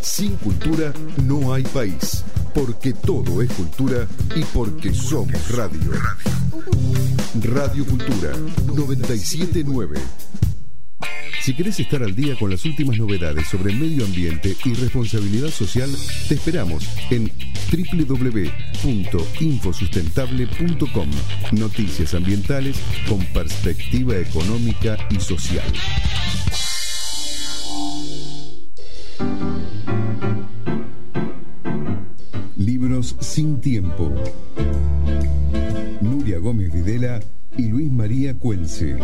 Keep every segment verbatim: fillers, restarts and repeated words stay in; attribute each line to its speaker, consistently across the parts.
Speaker 1: Sin cultura no hay país, porque todo es cultura y porque somos radio. Radio Cultura noventa y siete punto nueve. Si querés estar al día con las últimas novedades sobre medio ambiente y responsabilidad social, te esperamos en doble u doble u doble u punto infosustentable punto com. Noticias ambientales con perspectiva económica y social. Libros sin tiempo. Nuria Gómez Videla y Luis María Cuelce.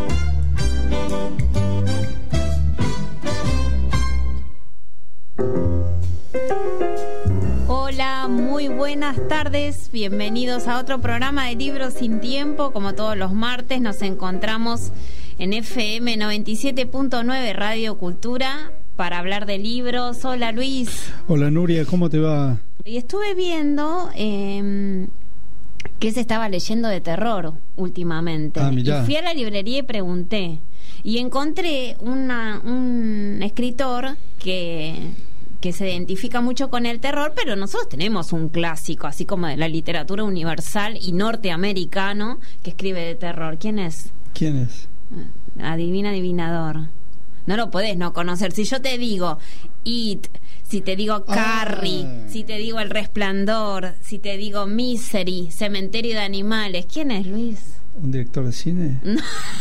Speaker 2: Hola, muy buenas tardes, bienvenidos a otro programa de Libros sin Tiempo. Como todos los martes nos encontramos en F M noventa y siete punto nueve Radio Cultura para hablar de libros. Hola Luis.
Speaker 3: Hola Nuria, ¿cómo te va?
Speaker 2: Y estuve viendo eh, qué se estaba leyendo de terror últimamente.
Speaker 3: Ah,
Speaker 2: y fui a la librería y pregunté. Y encontré una, un escritor que... que se identifica mucho con el terror, pero nosotros tenemos un clásico, así como de la literatura universal y norteamericano, que escribe de terror. ¿Quién es?
Speaker 3: ¿Quién es?
Speaker 2: Adivina, adivinador. No lo podés no conocer. Si yo te digo It, si te digo Carrie, ah. si te digo El Resplandor, si te digo Misery, Cementerio de Animales, ¿quién es, Luis?
Speaker 3: ¿Un director de cine?
Speaker 2: No.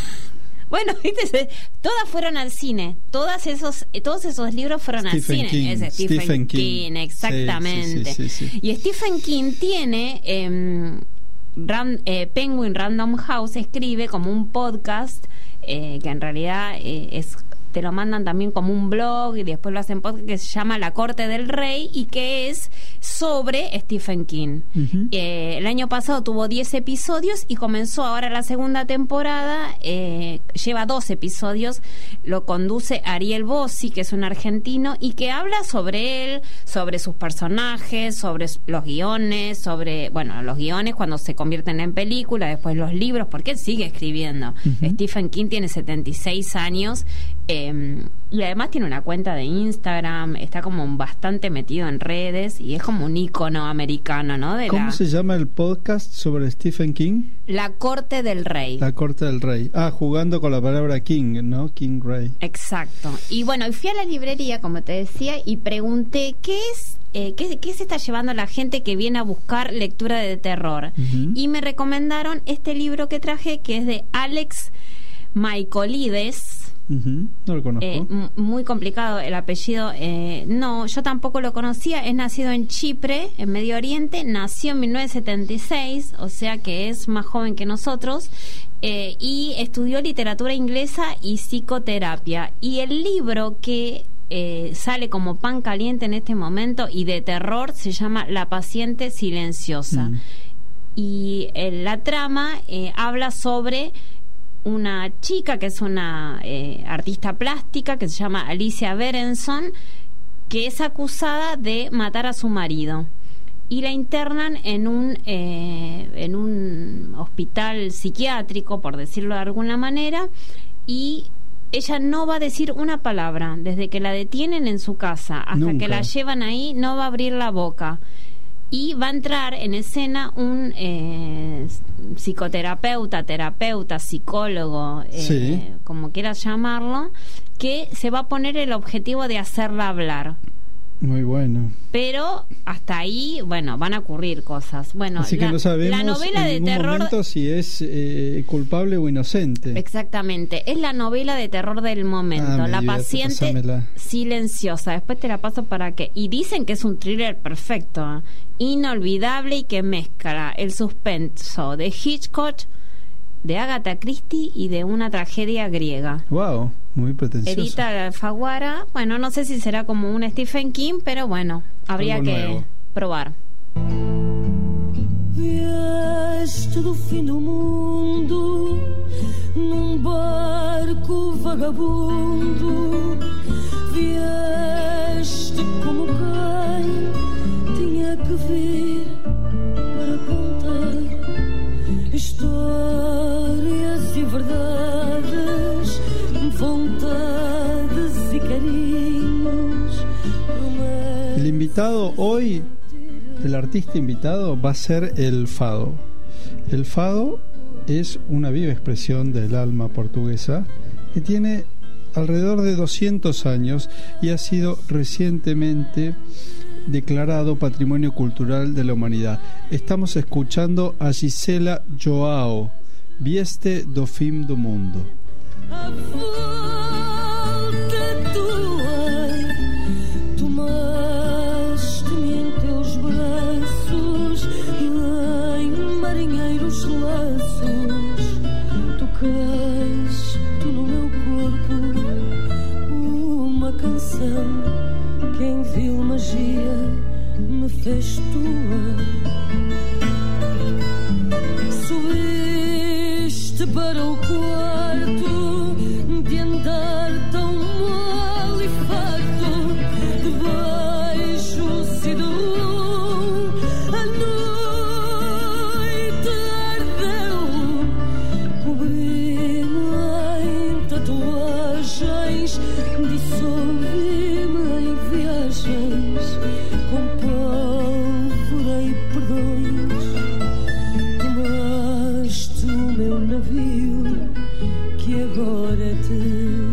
Speaker 2: Bueno, ¿viste? Todas fueron al cine. Todas esos, todos esos libros fueron
Speaker 3: Stephen
Speaker 2: al cine.
Speaker 3: King.
Speaker 2: Es Stephen, Stephen King, King, exactamente. Sí, sí, sí, sí. Y Stephen King tiene eh, Ran, eh, Penguin Random House, escribe como un podcast eh, que en realidad eh, es te lo mandan también como un blog y después lo hacen podcast, que se llama La Corte del Rey y que es sobre Stephen King. Uh-huh. Eh, el año pasado tuvo diez episodios y comenzó ahora la segunda temporada, eh, lleva dos episodios, lo conduce Ariel Bossi, que es un argentino y que habla sobre él, sobre sus personajes, sobre los guiones, sobre, bueno, los guiones cuando se convierten en película, después los libros, porque él sigue escribiendo. Uh-huh. Stephen King tiene setenta y seis años, eh, y además tiene una cuenta de Instagram, está como bastante metido en redes y es como un ícono americano, ¿no? De
Speaker 3: ¿Cómo
Speaker 2: la...
Speaker 3: se llama el podcast sobre Stephen King?
Speaker 2: La Corte del Rey.
Speaker 3: La Corte del Rey. Ah, jugando con la palabra King, ¿no? King Rey.
Speaker 2: Exacto. Y bueno, fui a la librería, como te decía, y pregunté qué es Eh, ¿qué, ¿qué se está llevando la gente que viene a buscar lectura de terror? Uh-huh. Y me recomendaron este libro que traje, que es de Alex Michaelides.
Speaker 3: Uh-huh. No lo conozco.
Speaker 2: Eh, m- muy complicado el apellido. Eh, no, yo tampoco lo conocía. Es nacido en Chipre, en Medio Oriente. Nació en mil novecientos setenta y seis, o sea que es más joven que nosotros. Eh, y estudió literatura inglesa y psicoterapia. Y el libro que Eh, sale como pan caliente en este momento y de terror se llama La paciente silenciosa. Mm. Y eh, la trama eh, habla sobre una chica que es una eh, artista plástica que se llama Alicia Berenson, que es acusada de matar a su marido y la internan en un eh, en un hospital psiquiátrico, por decirlo de alguna manera, y ella no va a decir una palabra desde que la detienen en su casa hasta Nunca. que la llevan ahí, no va a abrir la boca. Y va a entrar en escena un eh, psicoterapeuta, terapeuta, psicólogo, eh, sí. como quieras llamarlo, que se va a poner el objetivo de hacerla hablar.
Speaker 3: Muy bueno.
Speaker 2: Pero hasta ahí, bueno, van a ocurrir cosas. Bueno,
Speaker 3: así que
Speaker 2: la,
Speaker 3: no sabemos
Speaker 2: la novela
Speaker 3: en
Speaker 2: de
Speaker 3: ningún
Speaker 2: terror,
Speaker 3: momento si es eh, culpable o inocente.
Speaker 2: Exactamente. Es la novela de terror del momento.
Speaker 3: Ah,
Speaker 2: la paciente silenciosa. Después te la paso para que... Y dicen que es un thriller perfecto, inolvidable y que mezcla el suspenso de Hitchcock, de Agatha Christie y de una tragedia griega.
Speaker 3: Wow. Muy pretencioso.
Speaker 2: Edita Alfaguara. Bueno, no sé si será como un Stephen King, pero bueno, habría
Speaker 3: Algo
Speaker 2: que
Speaker 3: nuevo.
Speaker 2: probar.
Speaker 4: Vieste do fim do mundo num barco vagabundo. Vieste como quem tinha que vir para contar histórias e verdades, vontades e carinhos, promessas
Speaker 3: El invitado hoy, el artista invitado va a ser el fado. El fado es una viva expresión del alma portuguesa que tiene alrededor de doscientos años y ha sido recientemente declarado Patrimonio Cultural de la Humanidad. Estamos escuchando a Gisela Joao, Vieste do Fim do Mundo.
Speaker 4: A volta tua, tomaste-me em teus braços, em marinheiros laços, tocaste no meu corpo uma canção que em vil magia me fez tua. Subiste para o quarto de andar tão mal e farto de beijos e de luz. A noite ardeu, cobri-me em tatuagens, dissolvi-me em viagens, com pólvora e perdões. Tomaste o meu navio que agora é teu.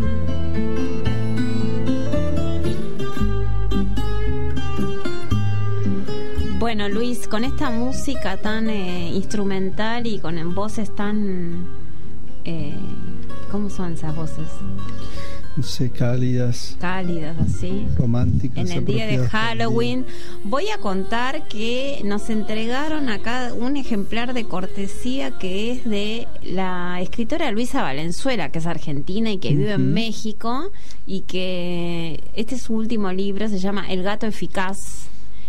Speaker 2: Bueno, Luis, con esta música tan eh, instrumental y con voces tan... Eh, ¿cómo son esas voces?
Speaker 3: No sé, cálidas,
Speaker 2: Cálidas, así.
Speaker 3: románticas.
Speaker 2: En el día de
Speaker 3: apropiadas para el
Speaker 2: Halloween.
Speaker 3: día.
Speaker 2: Voy a contar que nos entregaron acá un ejemplar de cortesía que es de la escritora Luisa Valenzuela, que es argentina y que vive en
Speaker 3: Ujú.
Speaker 2: México, y que este es su último libro, se llama El gato eficaz.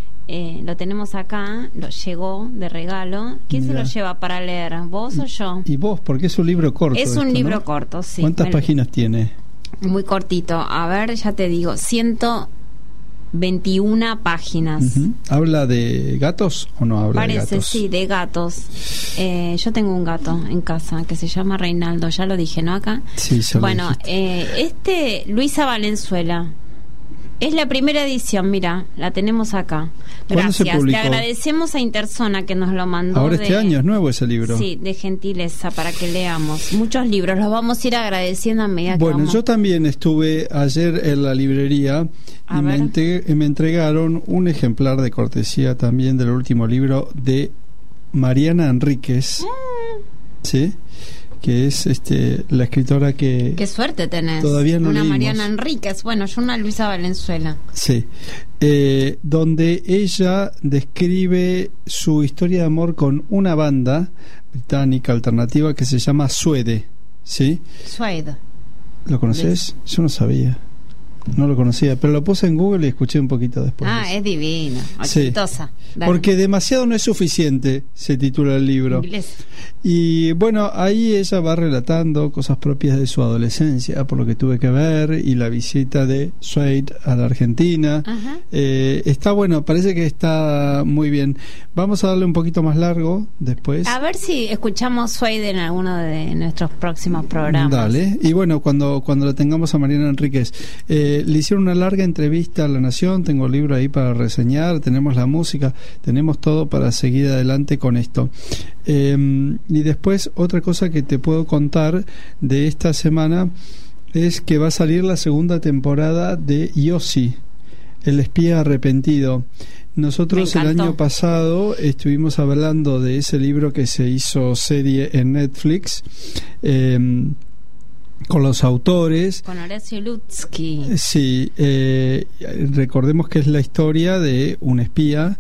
Speaker 2: Eh, lo tenemos acá, lo llegó de regalo. ¿Quién
Speaker 3: Mirá.
Speaker 2: se lo lleva para leer? ¿Vos o yo?
Speaker 3: ¿Y vos? Porque es un libro corto.
Speaker 2: Es un
Speaker 3: esto,
Speaker 2: libro
Speaker 3: ¿no?
Speaker 2: corto, sí.
Speaker 3: ¿Cuántas
Speaker 2: Me-
Speaker 3: páginas tiene?
Speaker 2: Muy cortito. A ver, ya te digo, ciento veintiuna páginas.
Speaker 3: Ujú. ¿Habla de gatos o no habla de
Speaker 2: Parece,
Speaker 3: gatos?
Speaker 2: sí, de gatos. Eh, yo tengo un gato en casa que se llama Reinaldo, ya lo dije, ¿no? Acá.
Speaker 3: Sí, ya lo
Speaker 2: Bueno,
Speaker 3: dijiste.
Speaker 2: eh, este, Luisa Valenzuela. Es la primera edición, mira, la tenemos acá.
Speaker 3: ¿Cuándo se
Speaker 2: Gracias. Le
Speaker 3: publicó?
Speaker 2: agradecemos a Interzona que nos lo mandó.
Speaker 3: Ahora
Speaker 2: de-
Speaker 3: este año es nuevo ese libro.
Speaker 2: Sí, de gentileza, para que leamos. Muchos libros, los vamos a ir agradeciendo a medida que
Speaker 3: Bueno,
Speaker 2: vamos.
Speaker 3: yo también estuve ayer en la librería
Speaker 2: A
Speaker 3: y me,
Speaker 2: ver.
Speaker 3: entre- me entregaron un ejemplar de cortesía también del último libro de Mariana Enríquez,
Speaker 2: Mm.
Speaker 3: ¿sí? Que es este la escritora que...
Speaker 2: Qué suerte tenés.
Speaker 3: Todavía no
Speaker 2: Una
Speaker 3: leímos.
Speaker 2: Mariana Enríquez. Bueno, yo una Luisa Valenzuela.
Speaker 3: Sí, eh, donde ella describe su historia de amor con una banda británica alternativa que se llama Suede, ¿sí?
Speaker 2: Suede.
Speaker 3: ¿Lo conoces? Yo no sabía, no lo conocía, pero lo puse en Google y escuché un poquito después.
Speaker 2: Ah, es divino.
Speaker 3: Sí.
Speaker 2: Exitosa. Dale.
Speaker 3: Porque demasiado no es suficiente, se titula el libro.
Speaker 2: Inglés.
Speaker 3: Y bueno, ahí ella va relatando cosas propias de su adolescencia, por lo que tuve que ver, y la visita de Suede a la Argentina.
Speaker 2: Ajá.
Speaker 3: Eh, está bueno, parece que está muy bien. Vamos a darle un poquito más largo después.
Speaker 2: A ver si escuchamos Suede en alguno de nuestros próximos programas.
Speaker 3: Dale. Y bueno, cuando cuando la tengamos a Mariana Enríquez, eh, le hicieron una larga entrevista a La Nación, tengo el libro ahí para reseñar, tenemos la música, tenemos todo para seguir adelante con esto. Eh, y después otra cosa que te puedo contar de esta semana es que va a salir la segunda temporada de Yossi, el espía arrepentido. Nosotros
Speaker 2: Me
Speaker 3: el
Speaker 2: encantó.
Speaker 3: año pasado estuvimos hablando de ese libro que se hizo serie en Netflix, eh, con los autores.
Speaker 2: Con Horacio Lutzky.
Speaker 3: Sí, eh, recordemos que es la historia de un espía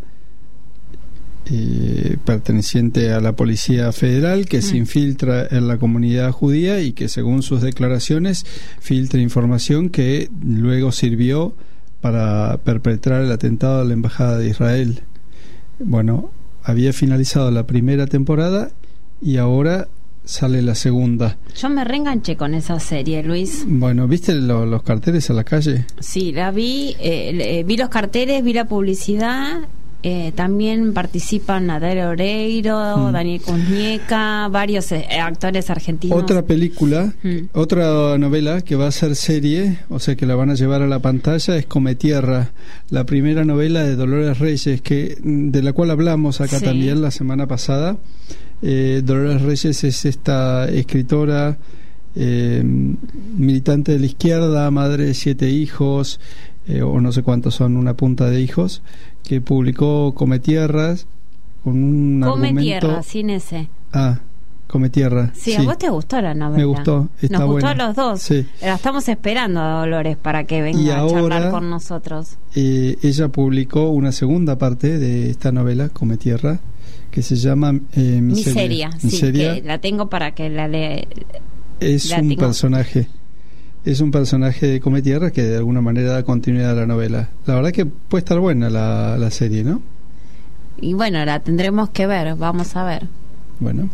Speaker 3: eh, perteneciente a la Policía Federal que mm. se infiltra en la comunidad judía y que según sus declaraciones filtra información que luego sirvió para perpetrar el atentado a la Embajada de Israel. Bueno, había finalizado la primera temporada y ahora sale la segunda.
Speaker 2: Yo me reenganché con esa serie, Luis.
Speaker 3: Bueno, ¿viste lo, los carteles a la calle?
Speaker 2: Sí, la vi, eh, eh, vi los carteles, vi la publicidad Eh, también participan Natalia Oreiro, mm. Daniel Kuznieka, varios eh, actores argentinos.
Speaker 3: Otra película, mm. otra novela que va a ser serie, o sea que la van a llevar a la pantalla, es Cometierra, la primera novela de Dolores Reyes, que de la cual hablamos acá sí. también la semana pasada. Eh, Dolores Reyes es esta escritora eh, militante de la izquierda, madre de siete hijos, eh, o no sé cuántos son, una punta de hijos, que publicó Cometierras con un
Speaker 2: Come
Speaker 3: argumento...
Speaker 2: Tierra, sin ese.
Speaker 3: Ah, Cometierra.
Speaker 2: Sí,
Speaker 3: sí,
Speaker 2: a vos te gustó la novela.
Speaker 3: Me gustó, está
Speaker 2: Nos gustó
Speaker 3: buena.
Speaker 2: a los dos.
Speaker 3: Sí.
Speaker 2: La estamos esperando a Dolores para que venga
Speaker 3: y
Speaker 2: a
Speaker 3: ahora,
Speaker 2: charlar con nosotros.
Speaker 3: Eh, ella publicó una segunda parte de esta novela, Cometierra, que se llama eh, Miseria.
Speaker 2: Miseria, sí,
Speaker 3: Miseria.
Speaker 2: Que la tengo para que la lea.
Speaker 3: Es
Speaker 2: la
Speaker 3: un
Speaker 2: tengo.
Speaker 3: personaje... Es un personaje de Cometierra que de alguna manera da continuidad a la novela. La verdad que puede estar buena la, la serie, ¿no?
Speaker 2: Y bueno, la tendremos que ver, vamos a ver.
Speaker 3: Bueno.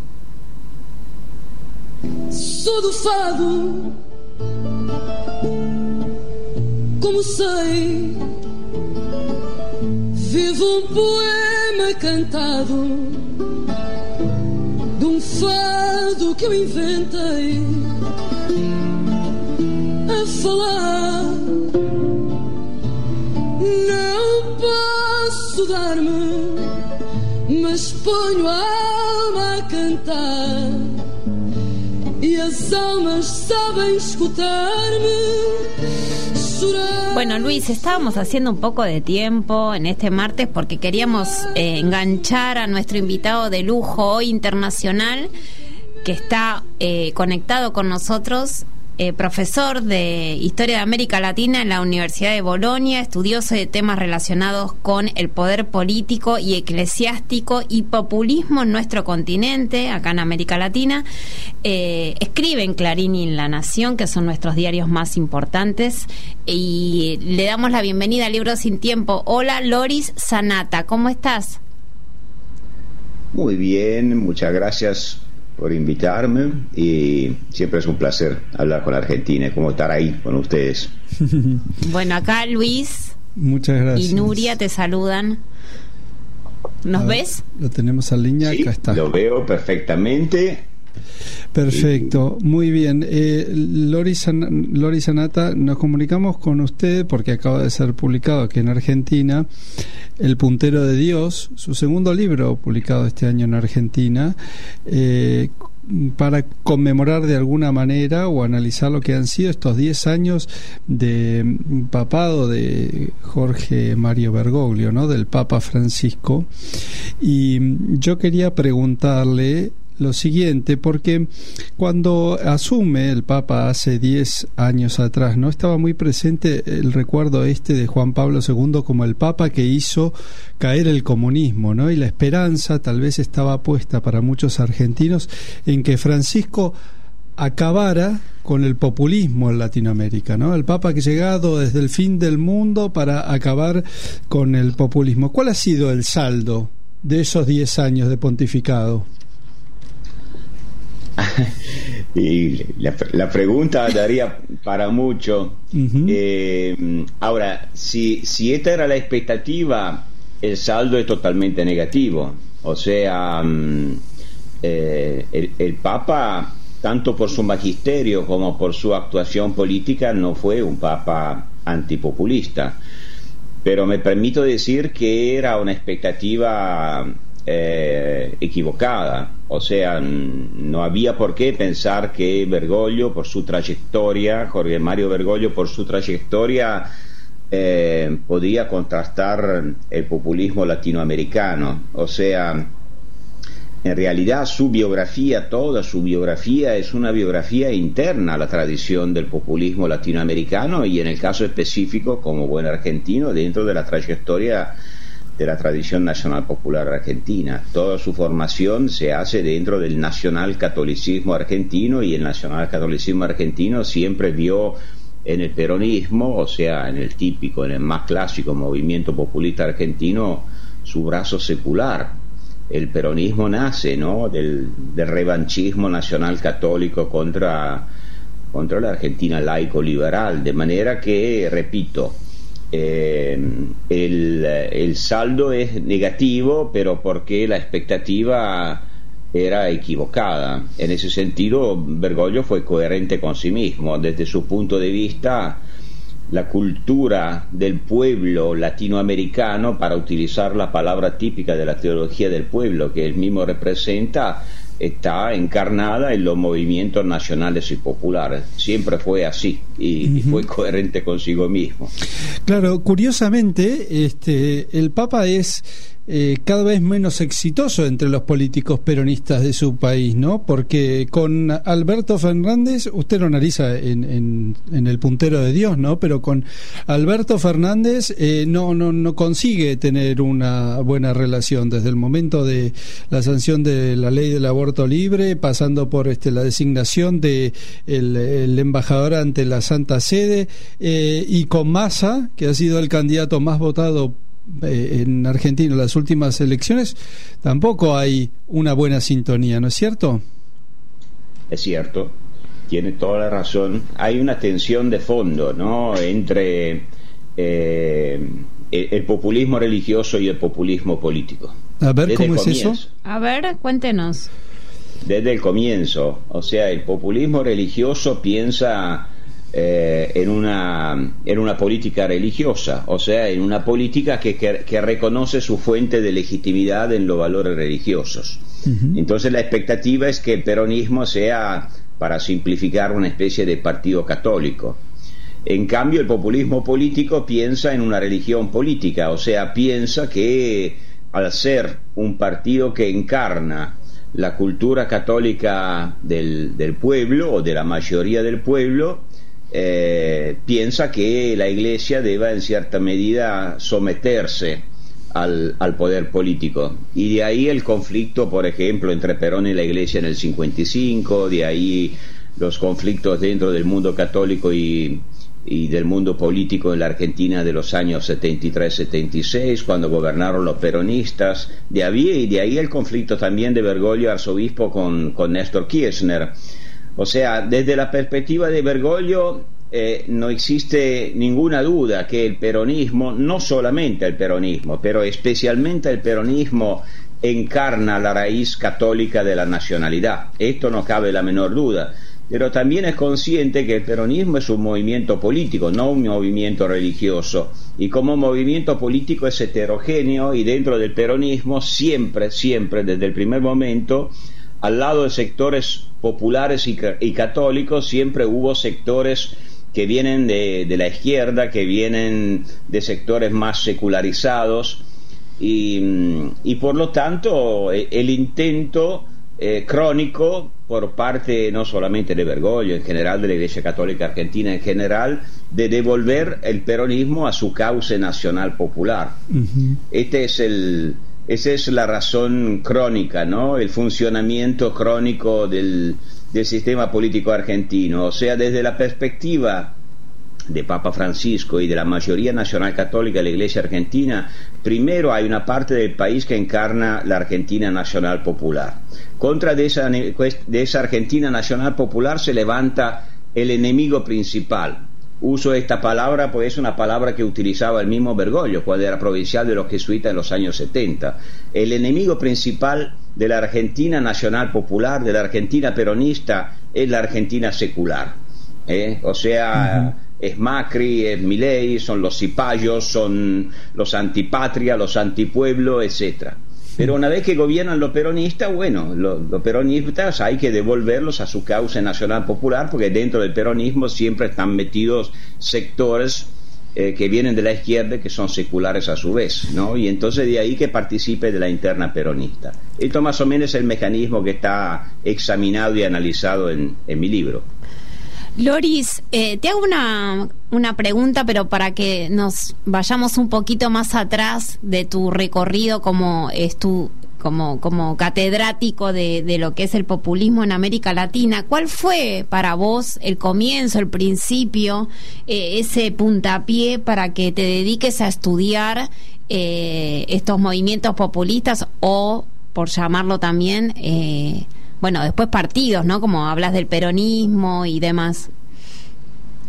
Speaker 4: Sou do fado, como sei, vivo um poema cantado, de um fado que eu inventei. A falar, não posso dar-me, mas ponho a alma a cantar, e as almas sabem escutar-me chorar.
Speaker 2: Bueno, Luis, estábamos haciendo un poco de tiempo en este martes porque queríamos eh, enganchar a nuestro invitado de lujo hoy internacional, que está eh, conectado con nosotros. Eh, profesor de Historia de América Latina en la Universidad de Bolonia, estudioso de temas relacionados con el poder político y eclesiástico y populismo en nuestro continente, acá en América Latina. Eh, escribe en Clarín y en La Nación, que son nuestros diarios más importantes, y le damos la bienvenida al Libro Sin Tiempo. Hola, Loris Sanata, ¿cómo estás?
Speaker 5: Muy bien, muchas gracias por invitarme, y siempre es un placer hablar con Argentina, como estar ahí con ustedes.
Speaker 2: Bueno, acá Luis
Speaker 3: Muchas gracias.
Speaker 2: y Nuria te saludan. ¿Nos
Speaker 3: ver,
Speaker 2: ves?
Speaker 3: Lo tenemos en línea,
Speaker 5: Sí,
Speaker 3: acá está.
Speaker 5: lo veo perfectamente.
Speaker 3: Perfecto, muy bien. Eh, Lori, San, Lori Sanata, nos comunicamos con usted porque acaba de ser publicado aquí en Argentina El Puntero de Dios, su segundo libro publicado este año en Argentina, eh, para conmemorar de alguna manera o analizar lo que han sido estos diez años de papado de Jorge Mario Bergoglio, ¿no? Del Papa Francisco. Y yo quería preguntarle lo siguiente, porque cuando asume el Papa hace diez años atrás, no estaba muy presente el recuerdo este de Juan Pablo segundo como el Papa que hizo caer el comunismo, ¿no? Y la esperanza tal vez estaba puesta para muchos argentinos en que Francisco acabara con el populismo en Latinoamérica, ¿no? El Papa que ha llegado desde el fin del mundo para acabar con el populismo. ¿Cuál ha sido el saldo de esos diez años de pontificado?
Speaker 5: Y la, la pregunta daría para mucho. Uh-huh. Eh, ahora, si, si esta era la expectativa, el saldo es totalmente negativo. O sea, eh, el, el Papa, tanto por su magisterio como por su actuación política, no fue un Papa antipopulista. Pero me permito decir que era una expectativa Eh, equivocada. O sea, no había por qué pensar que Bergoglio, por su trayectoria, Jorge Mario Bergoglio, por su trayectoria, eh, podía contrastar el populismo latinoamericano. O sea, en realidad su biografía, toda su biografía, es una biografía interna a la tradición del populismo latinoamericano, y en el caso específico, como buen argentino, dentro de la trayectoria de la tradición nacional popular argentina. Toda su formación se hace dentro del nacionalcatolicismo argentino, y el nacionalcatolicismo argentino siempre vio en el peronismo, o sea, en el típico, en el más clásico movimiento populista argentino, su brazo secular. El peronismo nace, ¿no?, del, del revanchismo nacional católico contra, contra la Argentina laico-liberal, de manera que, repito, eh, el, el saldo es negativo, pero porque la expectativa era equivocada. En ese sentido, Bergoglio fue coherente con sí mismo. Desde su punto de vista, la cultura del pueblo latinoamericano, para utilizar la palabra típica de la teología del pueblo que él mismo representa, está encarnada en los movimientos nacionales y populares. Siempre fue así y, uh-huh. y fue coherente consigo mismo.
Speaker 3: Claro, curiosamente, este, el Papa es eh, cada vez menos exitoso entre los políticos peronistas de su país, ¿no? Porque con Alberto Fernández, usted lo analiza en, en, en el puntero de Dios, ¿no? Pero con Alberto Fernández eh, no, no, no consigue tener una buena relación desde el momento de la sanción de la ley del aborto libre, pasando por este, la designación de el, el embajador ante la Santa Sede, eh, y con Massa, que ha sido el candidato más votado eh, en Argentina en las últimas elecciones, tampoco hay una buena sintonía, ¿no es cierto?
Speaker 5: Es cierto, tiene toda la razón. Hay una tensión de fondo, ¿no?, entre eh, el, el populismo religioso y el populismo político.
Speaker 3: A ver, ¿cómo es eso?
Speaker 2: A ver, cuéntenos.
Speaker 5: Desde el comienzo, o sea, el populismo religioso piensa eh, en una en una política religiosa, o sea, en una política que, que, que reconoce su fuente de legitimidad en los valores religiosos. Uh-huh. Entonces la expectativa es que el peronismo sea, para simplificar, una especie de partido católico. En cambio, el populismo político piensa en una religión política, o sea, piensa que al ser un partido que encarna la cultura católica del, del pueblo o de la mayoría del pueblo, eh, piensa que la Iglesia deba en cierta medida someterse al, al poder político, y de ahí el conflicto, por ejemplo, entre Perón y la Iglesia en el cincuenta y cinco, de ahí los conflictos dentro del mundo católico y y del mundo político en la Argentina de los años setenta y tres setenta y seis, cuando gobernaron los peronistas. De ahí, y de ahí el conflicto también de Bergoglio, arzobispo, con, con Néstor Kirchner. O sea, desde la perspectiva de Bergoglio, eh, no existe ninguna duda que el peronismo, no solamente el peronismo, pero especialmente el peronismo, encarna la raíz católica de la nacionalidad. Esto no cabe la menor duda. Pero también es consciente que el peronismo es un movimiento político, no un movimiento religioso, y como movimiento político es heterogéneo, y dentro del peronismo siempre, siempre, desde el primer momento, al lado de sectores populares y, y católicos, siempre hubo sectores que vienen de, de la izquierda, que vienen de sectores más secularizados, y, y por lo tanto el intento eh, crónico por parte no solamente de Bergoglio, en general de la Iglesia Católica Argentina en general, de devolver el peronismo a su cauce nacional popular. Uh-huh. Este es el, esa es la razón crónica, ¿no?, el funcionamiento crónico del, del sistema político argentino. O sea, desde la perspectiva de Papa Francisco y de la mayoría nacional católica de la Iglesia argentina, primero hay una parte del país que encarna la Argentina nacional popular. Contra de esa, de esa Argentina nacional popular se levanta el enemigo principal. Uso esta palabra porque es una palabra que utilizaba el mismo Bergoglio cuando era provincial de los jesuitas en los años setenta. El enemigo principal de la Argentina nacional popular, de la Argentina peronista, es la Argentina secular. ¿Eh? O sea... Uh-huh. Es Macri, es Milei, son los cipayos, son los antipatria, los antipueblo, etcétera. Pero una vez que gobiernan los peronistas, bueno, los, los peronistas hay que devolverlos a su causa nacional popular, porque dentro del peronismo siempre están metidos sectores eh, que vienen de la izquierda, que son seculares a su vez, ¿no? Y entonces de ahí que participe de la interna peronista. Esto más o menos es el mecanismo que está examinado y analizado en, en mi libro.
Speaker 2: Loris, eh, te hago una, una pregunta, pero para que nos vayamos un poquito más atrás de tu recorrido como estu, como, como catedrático de, de lo que es el populismo en América Latina. ¿Cuál fue para vos el comienzo, el principio, eh, ese puntapié para que te dediques a estudiar eh, estos movimientos populistas o, por llamarlo también, eh, bueno, después partidos, ¿no? Como hablas del peronismo y demás.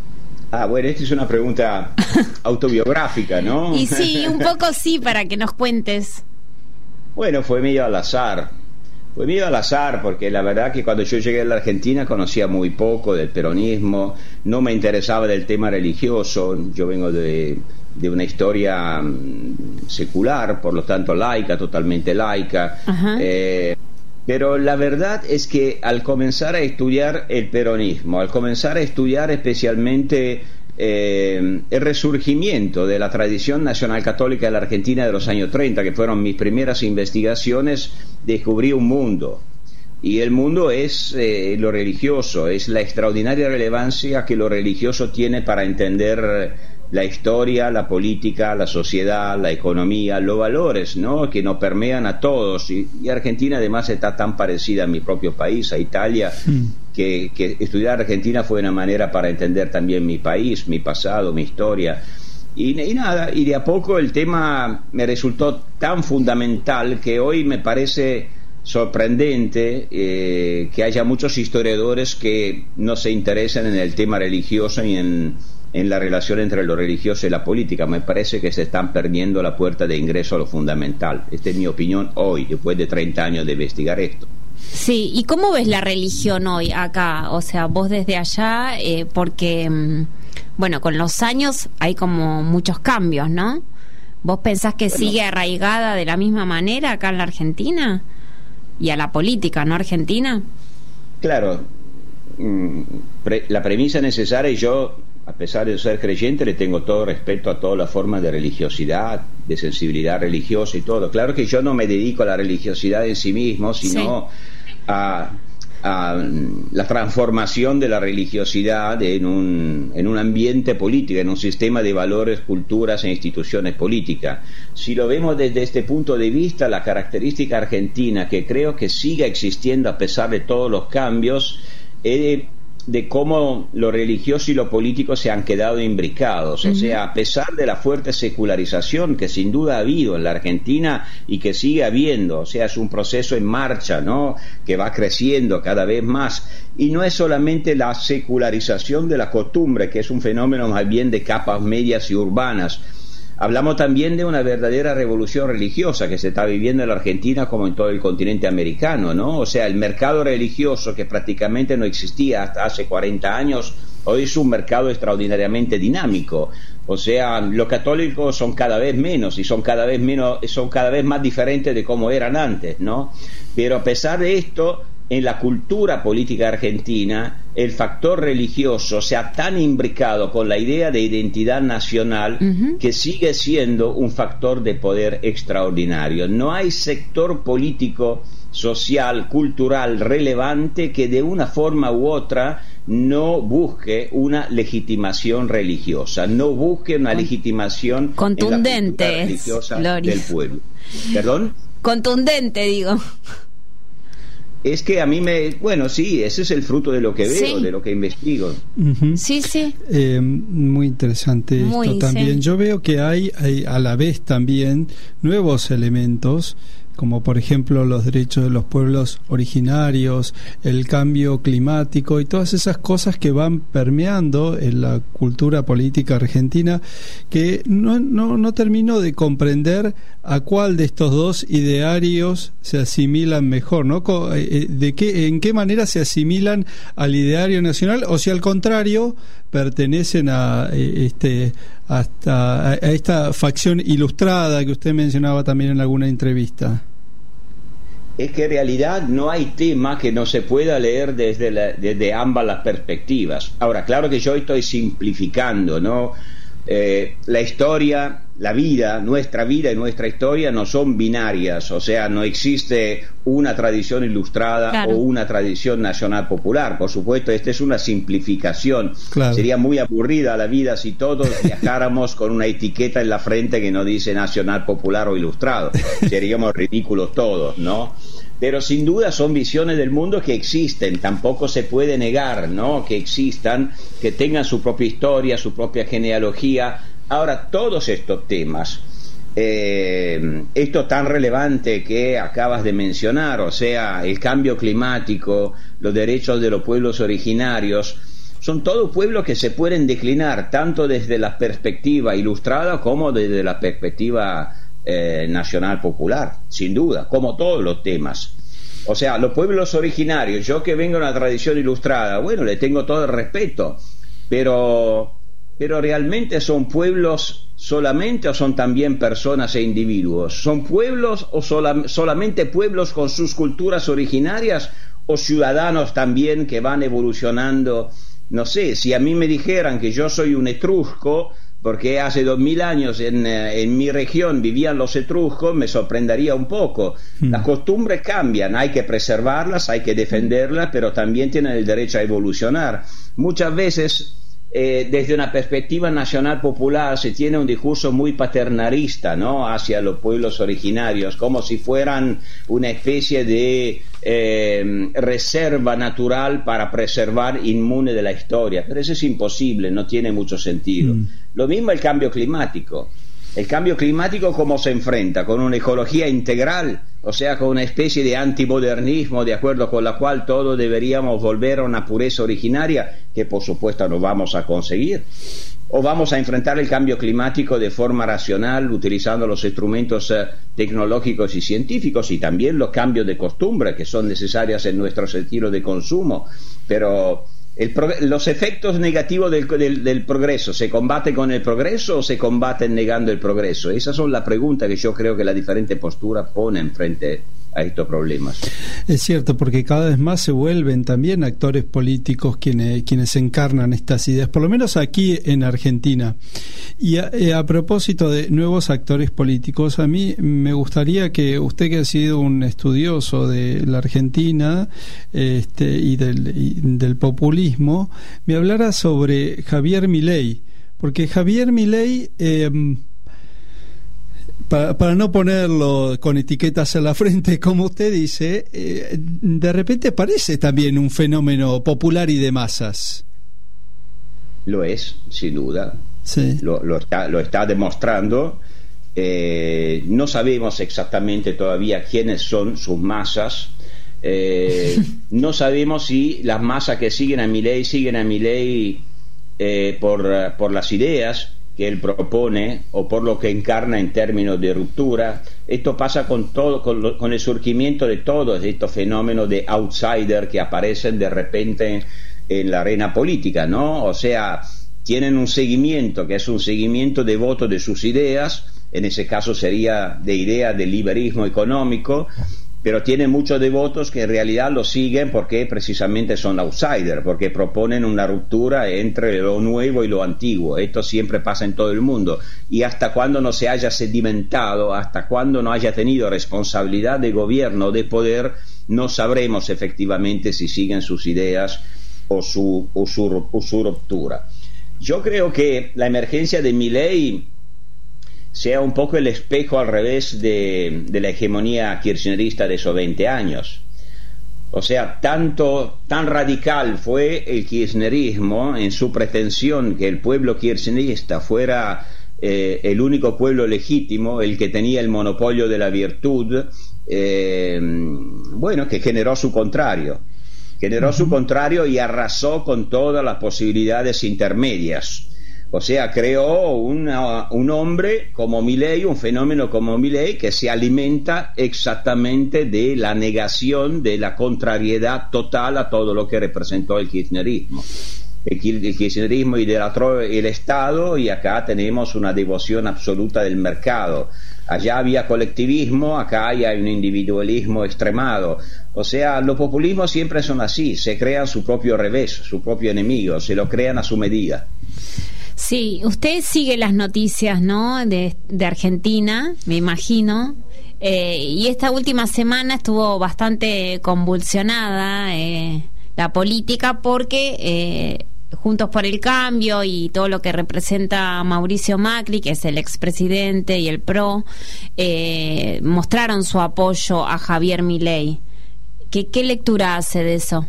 Speaker 5: Ah, bueno, esta es una pregunta autobiográfica, ¿no?
Speaker 2: Y sí, un poco sí, para que nos cuentes.
Speaker 5: Bueno, fue medio al azar. Fue medio al azar, porque la verdad que cuando yo llegué a la Argentina conocía muy poco del peronismo, no me interesaba del tema religioso. Yo vengo de, de una historia secular, por lo tanto laica, totalmente laica. Eh, pero la verdad es que al comenzar a estudiar el peronismo, al comenzar a estudiar especialmente eh, el resurgimiento de la tradición nacional católica de la Argentina de los años treinta, que fueron mis primeras investigaciones, descubrí un mundo. Y el mundo es eh, lo religioso, es la extraordinaria relevancia que lo religioso tiene para entender la historia, la política, la sociedad, la economía, los valores, ¿no?, que nos permean a todos. Y, y Argentina además está tan parecida a mi propio país, a Italia, mm. que, que estudiar Argentina fue una manera para entender también mi país, mi pasado, mi historia. Y, y nada, y de a poco el tema me resultó tan fundamental que hoy me parece sorprendente eh, que haya muchos historiadores que no se interesen en el tema religioso y en, en la relación entre lo religioso y la política. Me parece que se están perdiendo la puerta de ingreso a lo fundamental. Esta es mi opinión hoy, después de treinta años de investigar esto.
Speaker 2: Sí, ¿y cómo ves la religión hoy acá? O sea, vos desde allá, eh, porque, bueno, con los años hay como muchos cambios, ¿no? ¿Vos pensás que bueno, sigue arraigada de la misma manera acá en la Argentina? Y a la política, ¿no, argentina?
Speaker 5: Claro, pre- la premisa necesaria, y yo, a pesar de ser creyente, le tengo todo respeto a todas las formas de religiosidad, de sensibilidad religiosa y todo. Claro que yo no me dedico a la religiosidad en sí mismo, sino sí. a, a la transformación de la religiosidad en un, en un ambiente político, en un sistema de valores, culturas e instituciones políticas. Si lo vemos desde este punto de vista, la característica argentina, que creo que sigue existiendo a pesar de todos los cambios, es de, de cómo lo religioso y lo político se han quedado imbricados. Uh-huh. O sea, a pesar de la fuerte secularización que sin duda ha habido en la Argentina y que sigue habiendo, o sea, es un proceso en marcha, ¿no?, que va creciendo cada vez más. Y no es solamente la secularización de la costumbre, que es un fenómeno más bien de capas medias y urbanas. Hablamos también de una verdadera revolución religiosa que se está viviendo en la Argentina como en todo el continente americano, ¿no? O sea, el mercado religioso, que prácticamente no existía hasta hace cuarenta años, hoy es un mercado extraordinariamente dinámico. O sea, los católicos son cada vez menos y son cada vez menos, son cada vez más diferentes de cómo eran antes, ¿no? Pero a pesar de esto, en la cultura política argentina, el factor religioso se ha tan imbricado con la idea de identidad nacional, uh-huh, que sigue siendo un factor de poder extraordinario. No hay sector político, social, cultural relevante que de una forma u otra no busque una legitimación religiosa, no busque una legitimación
Speaker 2: contundente
Speaker 5: en la cultura religiosa
Speaker 2: Loris.
Speaker 5: Del pueblo. ¿Perdón?
Speaker 2: Contundente, digo.
Speaker 5: Es que a mí me... Bueno, sí, ese es el fruto de lo que veo, sí, de lo que investigo.
Speaker 3: Uh-huh.
Speaker 2: Sí, sí.
Speaker 3: Eh, muy interesante
Speaker 2: muy,
Speaker 3: esto también. Sí. Yo veo que hay, hay a la vez también nuevos elementos, como por ejemplo los derechos de los pueblos originarios, el cambio climático y todas esas cosas que van permeando en la cultura política argentina, que no, no, no termino de comprender a cuál de estos dos idearios se asimilan mejor, ¿no? De qué, en qué manera se asimilan al ideario nacional, o si al contrario pertenecen a este hasta a esta facción ilustrada que usted mencionaba también en alguna entrevista.
Speaker 5: Es que en realidad no hay tema que no se pueda leer desde, la, desde ambas las perspectivas. Ahora, claro que yo estoy simplificando, ¿no? Eh, la historia, la vida, nuestra vida y nuestra historia no son binarias, o sea, no existe una tradición ilustrada, claro, o una tradición nacional popular. Por supuesto, esta es una simplificación. Claro. Sería muy aburrida la vida si todos viajáramos con una etiqueta en la frente que no dice nacional popular o ilustrado. Seríamos ridículos todos, ¿no? Pero sin duda son visiones del mundo que existen, tampoco se puede negar, ¿no?, que existan, que tengan su propia historia, su propia genealogía. Ahora, todos estos temas, eh, esto tan relevante que acabas de mencionar, o sea, el cambio climático, los derechos de los pueblos originarios, son todos pueblos que se pueden declinar tanto desde la perspectiva ilustrada como desde la perspectiva eh, nacional popular, sin duda, como todos los temas. O sea, los pueblos originarios, yo que vengo de una tradición ilustrada, bueno, le tengo todo el respeto, pero, pero realmente son pueblos solamente o son también personas e individuos. ¿Son pueblos o sola, solamente pueblos con sus culturas originarias o ciudadanos también que van evolucionando? No sé, si a mí me dijeran que yo soy un etrusco, porque hace dos mil años en, en mi región vivían los etruscos, me sorprendería un poco. Mm. Las costumbres cambian, hay que preservarlas, hay que defenderlas, pero también tienen el derecho a evolucionar. Muchas veces, eh, desde una perspectiva nacional popular, se tiene un discurso muy paternalista, ¿no?, hacia los pueblos originarios, como si fueran una especie de eh, reserva natural para preservar inmune de la historia, pero eso es imposible, no tiene mucho sentido. Mm. Lo mismo el cambio climático. El cambio climático, ¿cómo se enfrenta? Con una ecología integral, o sea, con una especie de antimodernismo, de acuerdo con la cual todos deberíamos volver a una pureza originaria, que por supuesto no vamos a conseguir. O vamos a enfrentar el cambio climático de forma racional, utilizando los instrumentos eh, tecnológicos y científicos, y también los cambios de costumbre que son necesarios en nuestro estilo de consumo. Pero el pro- los efectos negativos del, del, del progreso, ¿se combate con el progreso o se combaten negando el progreso? Esas son las preguntas que yo creo que la diferente postura ponen frente a estos problemas.
Speaker 3: Es cierto, porque cada vez más se vuelven también actores políticos quienes, quienes encarnan estas ideas, por lo menos aquí en Argentina. Y a, a propósito de nuevos actores políticos, a mí me gustaría que usted, que ha sido un estudioso de la Argentina este, y, del, y del populismo, me hablara sobre Javier Milei, porque Javier Milei... Eh, Para, para no ponerlo con etiquetas en la frente, como usted dice, eh, de repente parece también un fenómeno popular y de masas.
Speaker 5: Lo es, sin duda.
Speaker 3: Sí.
Speaker 5: Lo, lo, está, lo está demostrando. Eh, no sabemos exactamente todavía quiénes son sus masas. Eh, no sabemos si las masas que siguen a Milei siguen a Milei eh, por, por las ideas que él propone o por lo que encarna en términos de ruptura. Esto pasa con todo, con, lo, con el surgimiento de todos estos fenómenos de outsider que aparecen de repente en la arena política, ¿no? O sea, tienen un seguimiento que es un seguimiento devoto de sus ideas, en ese caso sería de ideas de liberalismo económico, pero tiene muchos devotos que en realidad lo siguen porque precisamente son outsiders, porque proponen una ruptura entre lo nuevo y lo antiguo. Esto siempre pasa en todo el mundo, y hasta cuando no se haya sedimentado, hasta cuando no haya tenido responsabilidad de gobierno o de poder, no sabremos efectivamente si siguen sus ideas o su, o su, o su ruptura. Yo creo que la emergencia de Milei sea un poco el espejo al revés de, de la hegemonía kirchnerista de esos veinte años. O sea, tanto, tan radical fue el kirchnerismo en su pretensión que el pueblo kirchnerista fuera eh, el único pueblo legítimo, el que tenía el monopolio de la virtud, eh, bueno, que generó su contrario. Generó uh-huh. su contrario y arrasó con todas las posibilidades intermedias. O sea, creó una, un hombre como Milei, un fenómeno como Milei, que se alimenta exactamente de la negación, de la contrariedad total a todo lo que representó el kirchnerismo. El, el kirchnerismo idolatró el Estado, y acá tenemos una devoción absoluta del mercado. Allá había colectivismo, acá hay un individualismo extremado. O sea, los populismos siempre son así, se crean su propio revés, su propio enemigo, se lo crean a su medida.
Speaker 2: Sí, usted sigue las noticias, ¿no?, de, de Argentina, me imagino, eh, y esta última semana estuvo bastante convulsionada eh, la política porque eh, Juntos por el Cambio y todo lo que representa Mauricio Macri, que es el expresidente, y el P R O, eh, mostraron su apoyo a Javier Milei. ¿Qué, qué lectura hace de eso?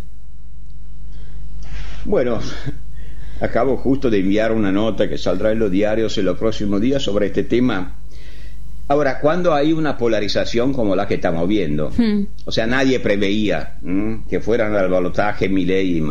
Speaker 5: Bueno, acabo justo de enviar una nota que saldrá en los diarios en los próximos días sobre este tema. Ahora, cuando hay una polarización como la que estamos viendo, hmm. o sea, nadie preveía ¿m? que fueran al balotaje Milei y Massa.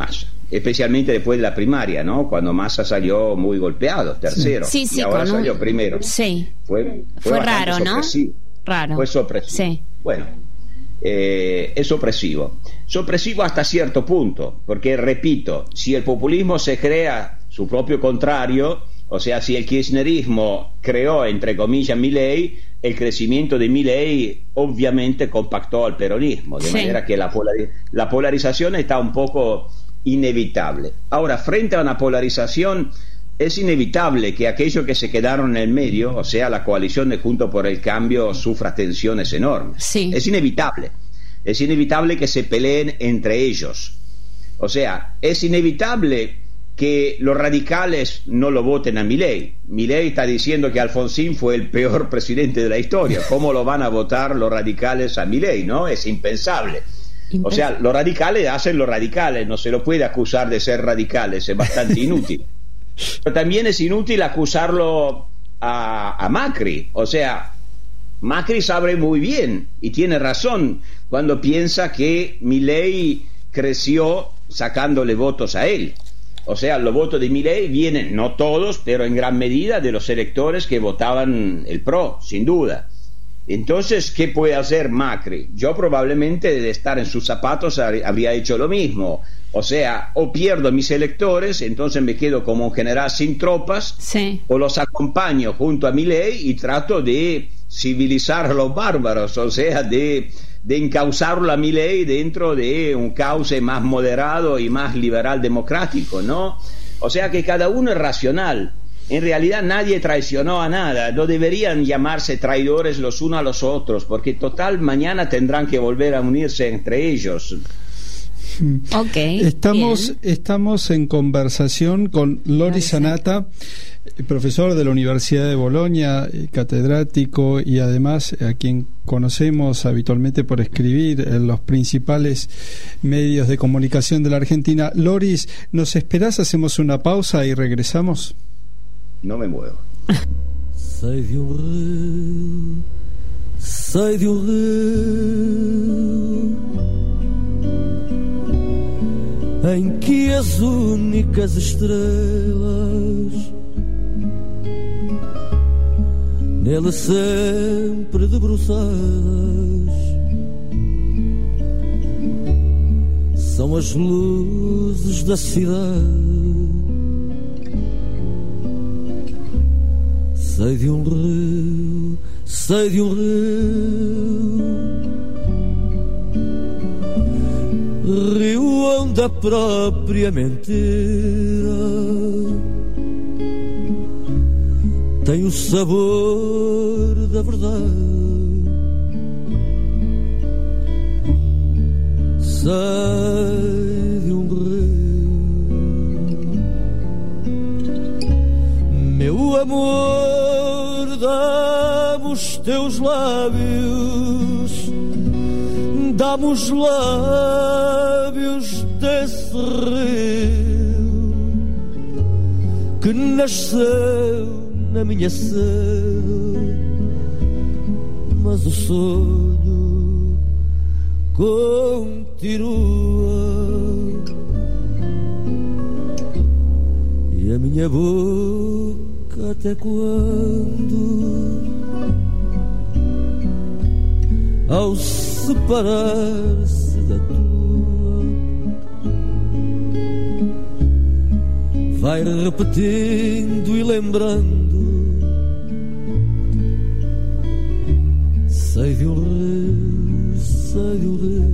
Speaker 5: especialmente después de la primaria, ¿no? Cuando Massa salió muy golpeado, tercero,
Speaker 2: sí, sí,
Speaker 5: y ahora
Speaker 2: con un...
Speaker 5: salió primero.
Speaker 2: Sí.
Speaker 5: Fue, fue,
Speaker 2: fue raro, ¿no? Raro.
Speaker 5: Fue sorpresivo.
Speaker 2: Sí.
Speaker 5: Bueno, eh, es opresivo. Sorpresivo hasta cierto punto, porque, repito, si el populismo se crea su propio contrario, o sea, si el kirchnerismo creó, entre comillas, Milei, el crecimiento de Milei obviamente compactó al peronismo, de sí. manera que la, polariz- la polarización está un poco inevitable. Ahora, frente a una polarización, es inevitable que aquellos que se quedaron en el medio, o sea, la coalición de Juntos por el Cambio, sufra tensiones enormes.
Speaker 2: Sí.
Speaker 5: Es inevitable. Es inevitable que se peleen entre ellos. O sea, es inevitable que los radicales no lo voten a Milei. Milei está diciendo que Alfonsín fue el peor presidente de la historia. ¿Cómo lo van a votar los radicales a Milei? ¿No? Es impensable. Impens- o sea, los radicales hacen los radicales, no se lo puede acusar de ser radicales, es bastante inútil. Pero también es inútil acusarlo a, a Macri. O sea, Macri sabe muy bien y tiene razón cuando piensa que Milei creció sacándole votos a él. O sea, los votos de Milei vienen, no todos, pero en gran medida de los electores que votaban el PRO, sin duda. Entonces, ¿qué puede hacer Macri? Yo probablemente, de estar en sus zapatos, habría hecho lo mismo. O sea, o pierdo mis electores, entonces me quedo como un general sin tropas,
Speaker 2: sí.
Speaker 5: o los acompaño junto a Milei y trato de civilizar a los bárbaros, o sea, de... de encauzarlo a Milei dentro de un cauce más moderado y más liberal democrático, ¿no? O sea que cada uno es racional. En realidad nadie traicionó a nada. No deberían llamarse traidores los unos a los otros, porque total mañana tendrán que volver a unirse entre ellos.
Speaker 2: Okay,
Speaker 3: estamos, estamos en conversación con Loris Sanata, profesor de la Universidad de Bolonia, catedrático y además a quien conocemos habitualmente por escribir en los principales medios de comunicación de la Argentina. Loris, ¿nos esperás? Hacemos una pausa y regresamos.
Speaker 5: No me muevo.
Speaker 4: Sei de um rio, sei de um rio em que as únicas estrelas nele sempre debruçadas são as luzes da cidade. Sei de um rio, sei de um rio, rio onde a própria mentira tem o sabor da verdade. Sei de um rio, meu amor, dá-me os teus lábios, dá-me os lábios desse rio que nasceu na minha sede, mas o sonho continua e a minha boca até quando, ao separar-se da tua, vai repetindo e lembrando. Sei de um rio, sei de um rio.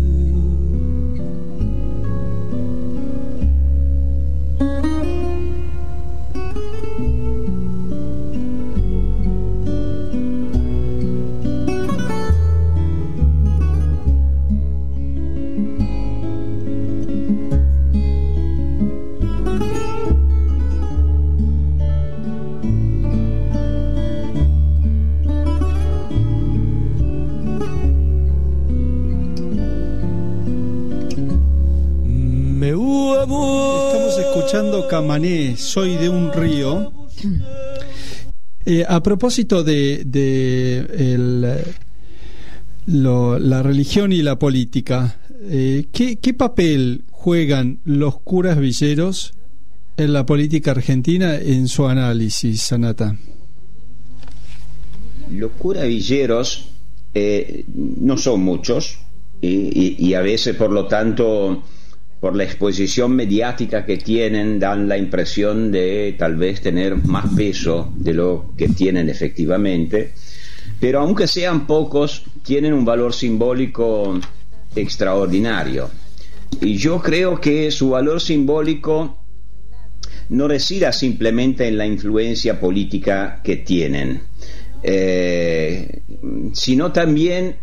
Speaker 3: Camané, Soy de un río. Eh, a propósito de, de el, lo, la religión y la política, eh, ¿qué, ¿qué papel juegan los curas villeros en la política argentina en su análisis, Sanata?
Speaker 5: Los curas villeros eh, no son muchos y, y, y a veces, por lo tanto, por la exposición mediática que tienen, dan la impresión de tal vez tener más peso de lo que tienen efectivamente, pero aunque sean pocos, tienen un valor simbólico extraordinario. Y yo creo que su valor simbólico no reside simplemente en la influencia política que tienen, eh, sino también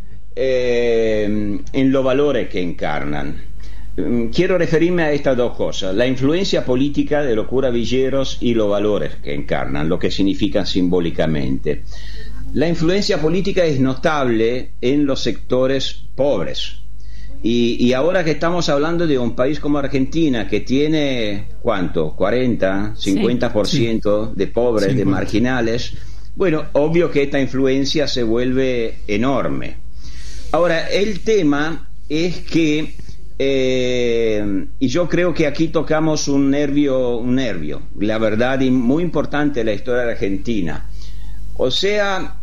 Speaker 5: eh, en los valores que encarnan. Quiero referirme a estas dos cosas: la influencia política de los curas villeros y los valores que encarnan, lo que significan simbólicamente. La influencia política es notable en los sectores pobres. Y, y ahora que estamos hablando de un país como Argentina, que tiene, ¿cuánto? cuarenta, cincuenta por ciento sí, sí. de pobres, cincuenta. De marginales, bueno, obvio que esta influencia se vuelve enorme. Ahora, el tema es que, eh, y yo creo que aquí tocamos un nervio, un nervio, la verdad, y muy importante en la historia de Argentina. O sea,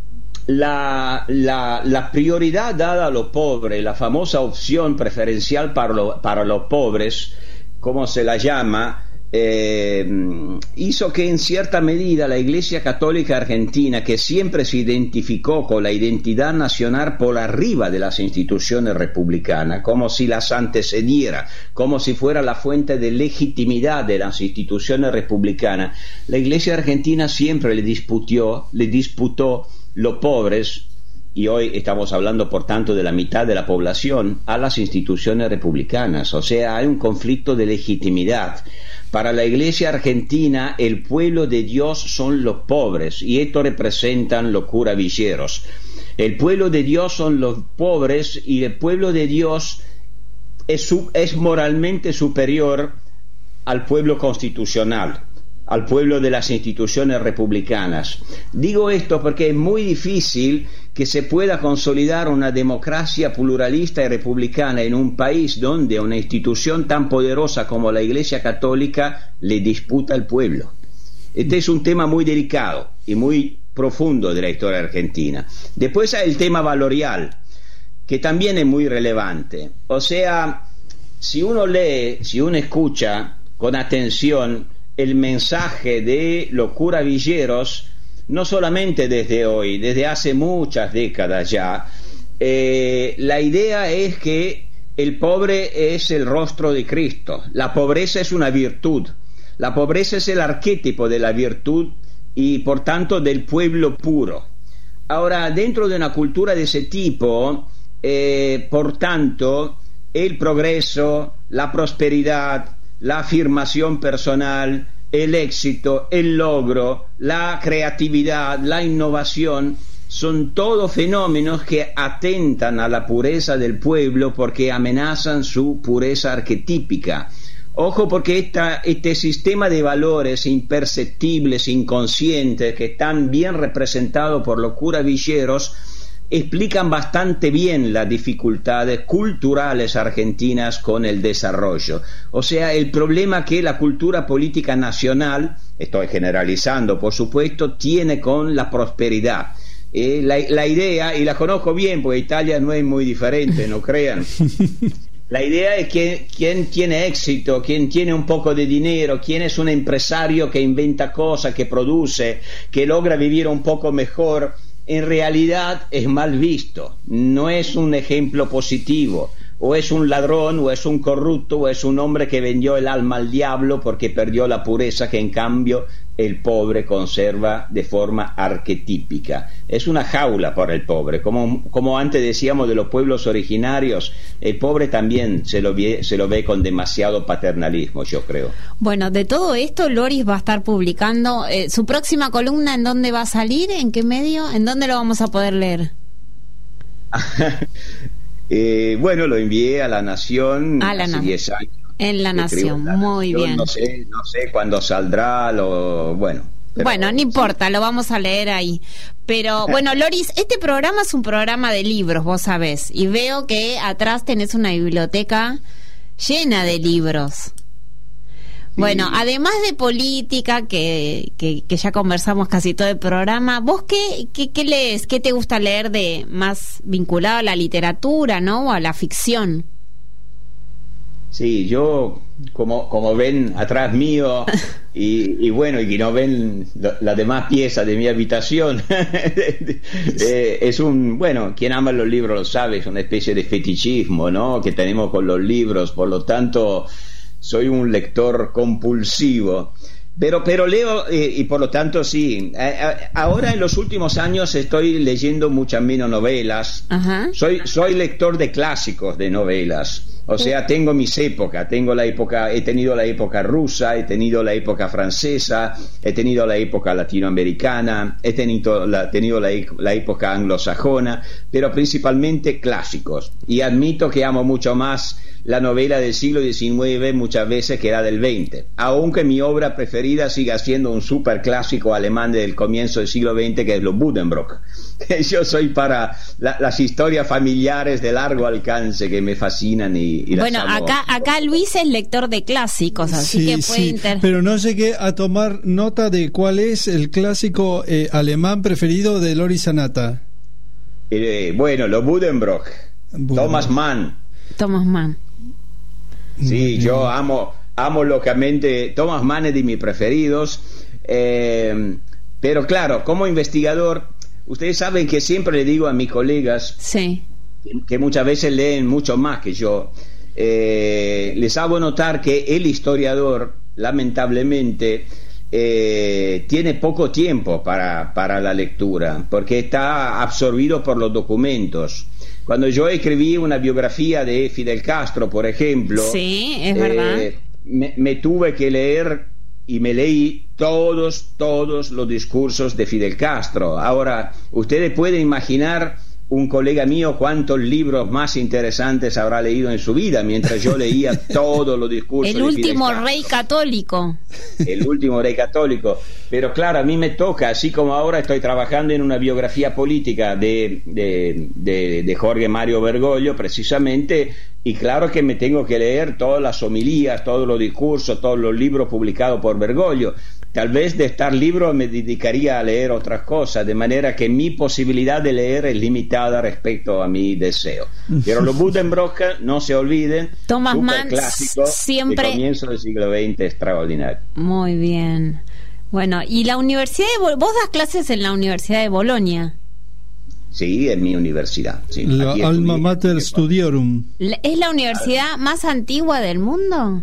Speaker 5: La, la, la prioridad dada a los pobres, la famosa opción preferencial para, lo, para los pobres, como se la llama, eh, hizo que en cierta medida la Iglesia Católica Argentina, que siempre se identificó con la identidad nacional por arriba de las instituciones republicanas, como si las antecediera, como si fuera la fuente de legitimidad de las instituciones republicanas, la Iglesia Argentina siempre le disputó, le disputó los pobres, y hoy estamos hablando por tanto de la mitad de la población, a las instituciones republicanas. O sea, hay un conflicto de legitimidad. Para la Iglesia Argentina, el pueblo de Dios son los pobres, y esto representan los curas villeros. El pueblo de Dios son los pobres, y el pueblo de Dios es, su, es moralmente superior al pueblo constitucional, al pueblo de las instituciones republicanas. Digo esto porque es muy difícil que se pueda consolidar una democracia pluralista y republicana en un país donde una institución tan poderosa como la Iglesia Católica le disputa al pueblo. Este es un tema muy delicado y muy profundo de la historia argentina. Después hay el tema valorial, que también es muy relevante. O sea, si uno lee, si uno escucha con atención el mensaje de los curas villeros, no solamente desde hoy, desde hace muchas décadas ya, eh, la idea es que el pobre es el rostro de Cristo, la pobreza es una virtud, la pobreza es el arquetipo de la virtud y por tanto del pueblo puro. Ahora, dentro de una cultura de ese tipo, eh, por tanto, el progreso, la prosperidad, la afirmación personal, el éxito, el logro, la creatividad, la innovación, son todos fenómenos que atentan a la pureza del pueblo porque amenazan su pureza arquetípica. Ojo, porque esta, este sistema de valores imperceptibles, inconscientes, que están bien representados por los curas villeros, explican bastante bien las dificultades culturales argentinas con el desarrollo. O sea, el problema que la cultura política nacional, estoy generalizando por supuesto, tiene con la prosperidad. Eh, la, la idea, y la conozco bien porque Italia no es muy diferente, no crean. La idea es que quien tiene éxito, quien tiene un poco de dinero, quien es un empresario que inventa cosas, que produce, que logra vivir un poco mejor, en realidad es mal visto, no es un ejemplo positivo. O es un ladrón, o es un corrupto, o es un hombre que vendió el alma al diablo porque perdió la pureza que en cambio el pobre conserva de forma arquetípica. Es una jaula para el pobre, como, como antes decíamos de los pueblos originarios, el pobre también se lo ve, se lo ve con demasiado paternalismo, yo creo.
Speaker 2: Bueno, de todo esto Loris va a estar publicando eh, su próxima columna. ¿En dónde va a salir? ¿En qué medio? ¿En dónde lo vamos a poder leer?
Speaker 5: Eh, bueno, lo envié a La Nación
Speaker 2: a la
Speaker 5: hace diez años.
Speaker 2: En La Nación, la muy
Speaker 5: Nación.
Speaker 2: bien.
Speaker 5: No sé, no sé cuándo saldrá, lo bueno.
Speaker 2: Pero, bueno, no importa, sí, lo vamos a leer ahí. Pero bueno, Loris, este programa es un programa de libros, vos sabés, y veo que atrás tenés una biblioteca llena de libros. Bueno, sí. Además de política, que, que, que ya conversamos casi todo el programa, ¿vos qué, qué, qué lees? ¿Qué te gusta leer de más vinculado a la literatura, ¿no? O a la ficción?
Speaker 5: Sí, yo, como, como ven atrás mío, y, y bueno, y no ven las la demás piezas de mi habitación, eh, es un, bueno, quien ama los libros lo sabe, es una especie de fetichismo, ¿no?, que tenemos con los libros, por lo tanto, soy un lector compulsivo. Pero, pero leo, eh, y por lo tanto sí, eh, ahora en los últimos años estoy leyendo muchas menos novelas. Ajá. Soy, soy lector de clásicos de novelas. O sea, tengo mis épocas, tengo la época, he tenido la época rusa, he tenido la época francesa, he tenido la época latinoamericana, he tenido la, tenido la, la época anglosajona, pero principalmente clásicos. Y admito que amo mucho más la novela del siglo diecinueve muchas veces que la del veinte, aunque mi obra preferida siga siendo un superclásico alemán del comienzo del siglo veinte, que es los Buddenbrook. Yo soy para la, las historias familiares de largo alcance que me fascinan y, y las
Speaker 2: bueno,
Speaker 5: amo.
Speaker 2: acá acá Luis es lector de clásicos, así
Speaker 3: sí,
Speaker 2: que puede
Speaker 3: sí,
Speaker 2: inter...
Speaker 3: pero no llegué a tomar nota de cuál es el clásico eh, alemán preferido de Lori Sanata.
Speaker 5: Eh, bueno, los Buddenbrook, Thomas Mann.
Speaker 2: Thomas Mann.
Speaker 5: Sí, yo amo, amo locamente. Thomas Mann es de mis preferidos. Eh, pero claro, como investigador, ustedes saben que siempre le digo a mis colegas, sí, que muchas veces leen mucho más que yo, eh, les hago notar que el historiador, lamentablemente, eh, tiene poco tiempo para, para la lectura, porque está absorbido por los documentos. Cuando yo escribí una biografía de Fidel Castro, por ejemplo,
Speaker 2: sí, es
Speaker 5: eh,
Speaker 2: verdad,
Speaker 5: me, me tuve que leer y me leí todos, todos los discursos de Fidel Castro. Ahora, ustedes pueden imaginar un colega mío cuántos libros más interesantes habrá leído en su vida, mientras yo leía todos los discursos.
Speaker 2: El último rey católico. El
Speaker 5: último rey católico. Pero claro, a mí me toca, así como ahora estoy trabajando en una biografía política de, de, de, de Jorge Mario Bergoglio, precisamente, y claro que me tengo que leer todas las homilías, todos los discursos, todos los libros publicados por Bergoglio. Tal vez de estar libro me dedicaría a leer otras cosas, de manera que mi posibilidad de leer es limitada respecto a mi deseo. Pero los Buddenbrook, no se olviden,
Speaker 2: Thomas Mann,
Speaker 5: clásico
Speaker 2: siempre
Speaker 5: de comienzo del siglo veinte, extraordinario.
Speaker 2: Muy bien. Bueno, y la universidad de Bol- vos das clases en la Universidad de Bolonia.
Speaker 5: Sí, en mi universidad. Sí.
Speaker 3: La Alma Mater Studiorum.
Speaker 2: ¿Es la universidad más antigua del mundo?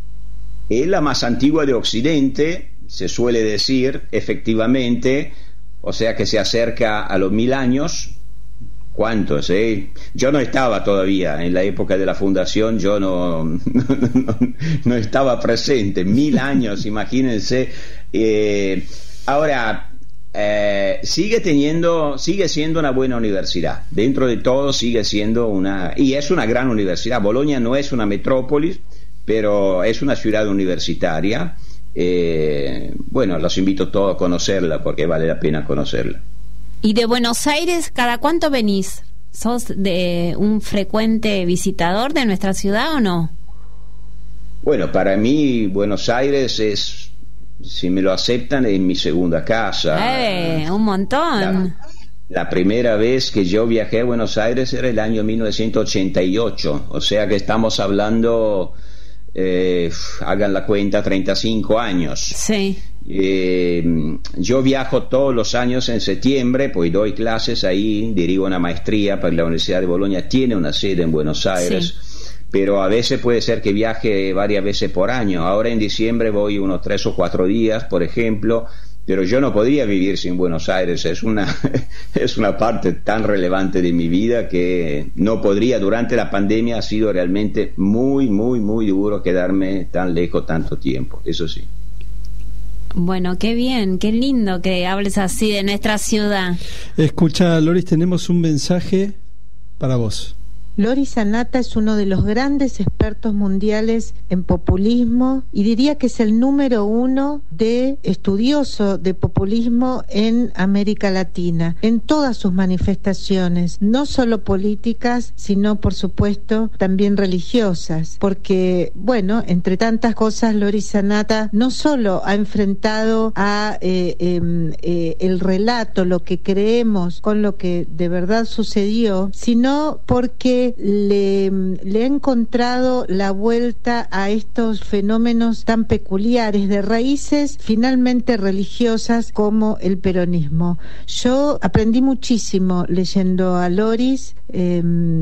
Speaker 5: Es la más antigua de Occidente, se suele decir, efectivamente, o sea que se acerca a los mil años. ¿Cuántos? Eh? Yo no estaba todavía en la época de la fundación, yo no, no, no, no estaba presente. Mil años, imagínense. Eh, ahora, eh, sigue teniendo, sigue siendo una buena universidad. Dentro de todo sigue siendo una, y es una gran universidad. Bolonia no es una metrópolis, pero es una ciudad universitaria. Eh, bueno, los invito todos a conocerla porque vale la pena conocerla.
Speaker 2: ¿Y de Buenos Aires cada cuánto venís? ¿Sos de un frecuente visitador de nuestra ciudad o no?
Speaker 5: Bueno, para mí Buenos Aires es, si me lo aceptan, es mi segunda casa.
Speaker 2: ¡Eh! Un montón.
Speaker 5: La, la primera vez que yo viajé a Buenos Aires era el año mil novecientos ochenta y ocho, o sea que estamos hablando... Eh, hagan la cuenta, treinta y cinco años.
Speaker 2: Sí.
Speaker 5: Eh, yo viajo todos los años en septiembre, pues doy clases ahí, dirijo una maestría para la Universidad de Bolonia, tiene una sede en Buenos Aires, sí, pero a veces puede ser que viaje varias veces por año. Ahora en diciembre voy unos tres o cuatro días, por ejemplo, pero yo no podría vivir sin Buenos Aires. Es una es una parte tan relevante de mi vida que no podría. Durante la pandemia ha sido realmente muy, muy, muy duro quedarme tan lejos tanto tiempo, eso sí.
Speaker 2: Bueno, qué bien, qué lindo que hables así de nuestra ciudad.
Speaker 3: Escucha, Loris, tenemos un mensaje para vos.
Speaker 6: Loris Sanata es uno de los grandes expertos mundiales en populismo y diría que es el número uno de estudioso de populismo en América Latina, en todas sus manifestaciones, no solo políticas, sino por supuesto también religiosas, porque bueno, entre tantas cosas, Loris Sanata no solo ha enfrentado a eh, eh, eh, el relato, lo que creemos con lo que de verdad sucedió, sino porque le, le ha encontrado la vuelta a estos fenómenos tan peculiares de raíces finalmente religiosas como el peronismo. Yo aprendí muchísimo leyendo a Loris, eh,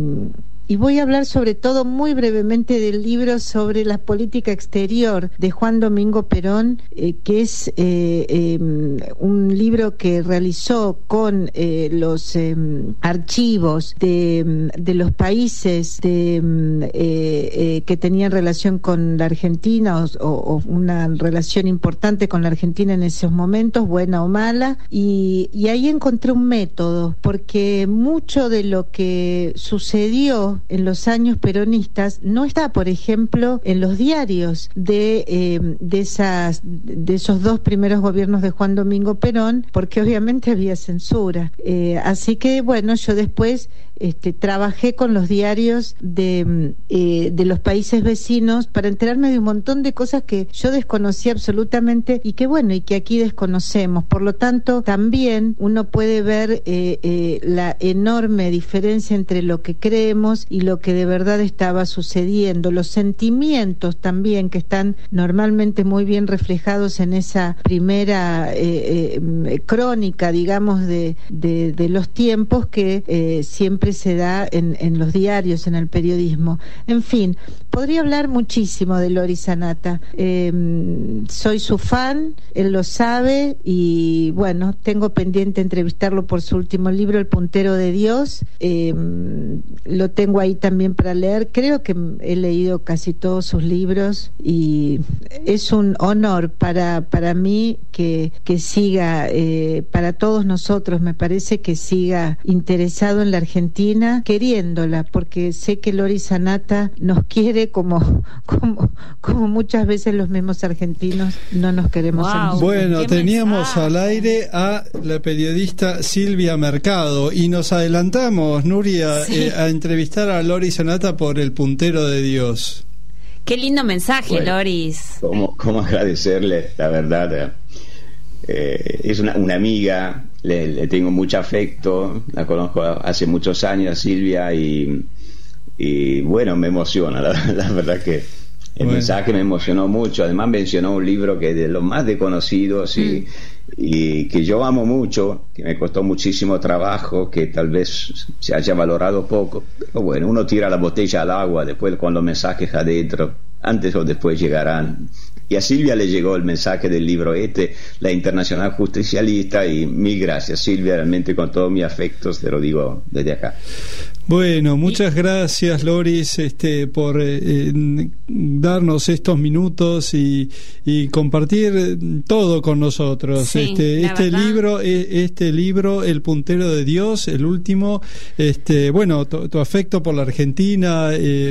Speaker 6: y voy a hablar sobre todo muy brevemente del libro sobre la política exterior de Juan Domingo Perón, eh, que es eh, eh, un libro que realizó con eh, los eh, archivos de, de los países de, eh, eh, que tenían relación con la Argentina o, o una relación importante con la Argentina en esos momentos, buena o mala, y, y ahí encontré un método, porque mucho de lo que sucedió en los años peronistas no está, por ejemplo, en los diarios de, eh, de, esas, de esos dos primeros gobiernos de Juan Domingo Perón, porque obviamente había censura. Eh, así que, bueno, yo después este, trabajé con los diarios de, eh, de los países vecinos para enterarme de un montón de cosas que yo desconocía absolutamente y que, bueno, y que aquí desconocemos. Por lo tanto, también uno puede ver eh, eh, la enorme diferencia entre lo que creemos y lo que de verdad estaba sucediendo, los sentimientos también que están normalmente muy bien reflejados en esa primera eh, eh, crónica, digamos, de, de, de los tiempos que eh, siempre se da en, en los diarios, en el periodismo. En fin, podría hablar muchísimo de Loris Sanata. Eh, soy su fan, él lo sabe, y bueno, tengo pendiente entrevistarlo por su último libro, El Puntero de Dios. Eh, lo tengo ahí también para leer. Creo que he leído casi todos sus libros y es un honor para, para mí que, que siga, eh, para todos nosotros, me parece que siga interesado en la Argentina, queriéndola, porque sé que Loris Sanata nos quiere como, como, como muchas veces los mismos argentinos no nos queremos.
Speaker 3: Wow, bueno, teníamos mensaje al aire a la periodista Silvia Mercado y nos adelantamos, Nuria, sí. eh, a entrevistar a Loris Sanata por El Puntero de Dios.
Speaker 2: Qué lindo mensaje, bueno, Loris.
Speaker 5: ¿Cómo, cómo agradecerle, la verdad? Eh, es una, una amiga, le, le tengo mucho afecto, la conozco hace muchos años, Silvia, y, y bueno, me emociona, la, la verdad que el bueno. mensaje me emocionó mucho. Además mencionó un libro que es de los más desconocidos y, mm. y que yo amo mucho, que me costó muchísimo trabajo, que tal vez se haya valorado poco, pero bueno, uno tira la botella al agua, después con los mensajes adentro, antes o después llegarán. Y a Silvia le llegó el mensaje del libro este, La Internacional Justicialista, y mil gracias, Silvia, realmente con todo mi afecto te lo digo desde acá.
Speaker 3: Bueno, muchas gracias, Loris, este, por eh, darnos estos minutos y, y compartir todo con nosotros. Sí, este, este libro, este libro, El Puntero de Dios, el último, este, bueno, tu, tu afecto por la Argentina. Eh,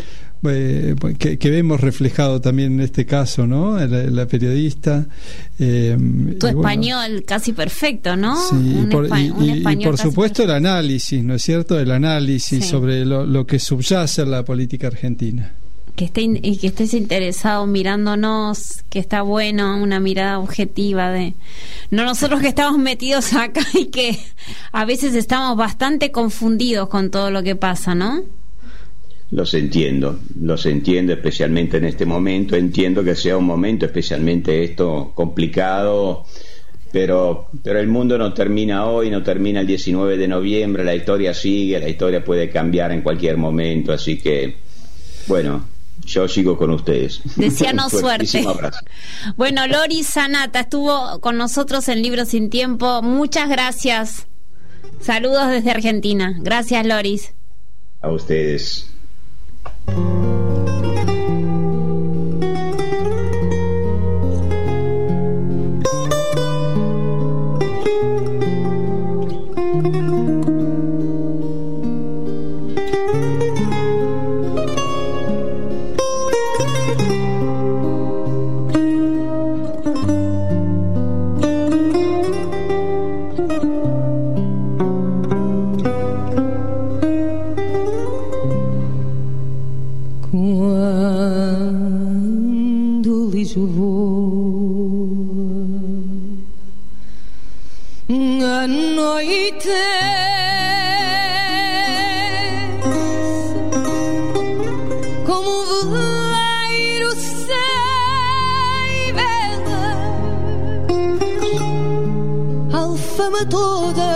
Speaker 3: Eh, que, que vemos reflejado también en este caso, ¿no? La, la periodista. Eh,
Speaker 2: tu español bueno, casi perfecto, ¿no?
Speaker 3: Sí, un por, espa- y, un y, y por supuesto perfecto. El análisis, ¿no es cierto? El análisis sí. sobre lo, lo que subyace en la política argentina.
Speaker 2: Que esté in- y que estés interesado mirándonos, que está bueno, una mirada objetiva de no nosotros que estamos metidos acá y que a veces estamos bastante confundidos con todo lo que pasa, ¿no?
Speaker 5: Los entiendo, los entiendo especialmente en este momento, entiendo que sea un momento especialmente esto complicado, pero, pero el mundo no termina hoy, no termina el diecinueve de noviembre, la historia sigue, la historia puede cambiar en cualquier momento, así que, bueno, yo sigo con ustedes.
Speaker 2: Deseanos suerte. Bueno, Loris Sanata estuvo con nosotros en Libros sin Tiempo, muchas gracias, saludos desde Argentina, gracias Loris.
Speaker 5: A ustedes.
Speaker 4: cama toda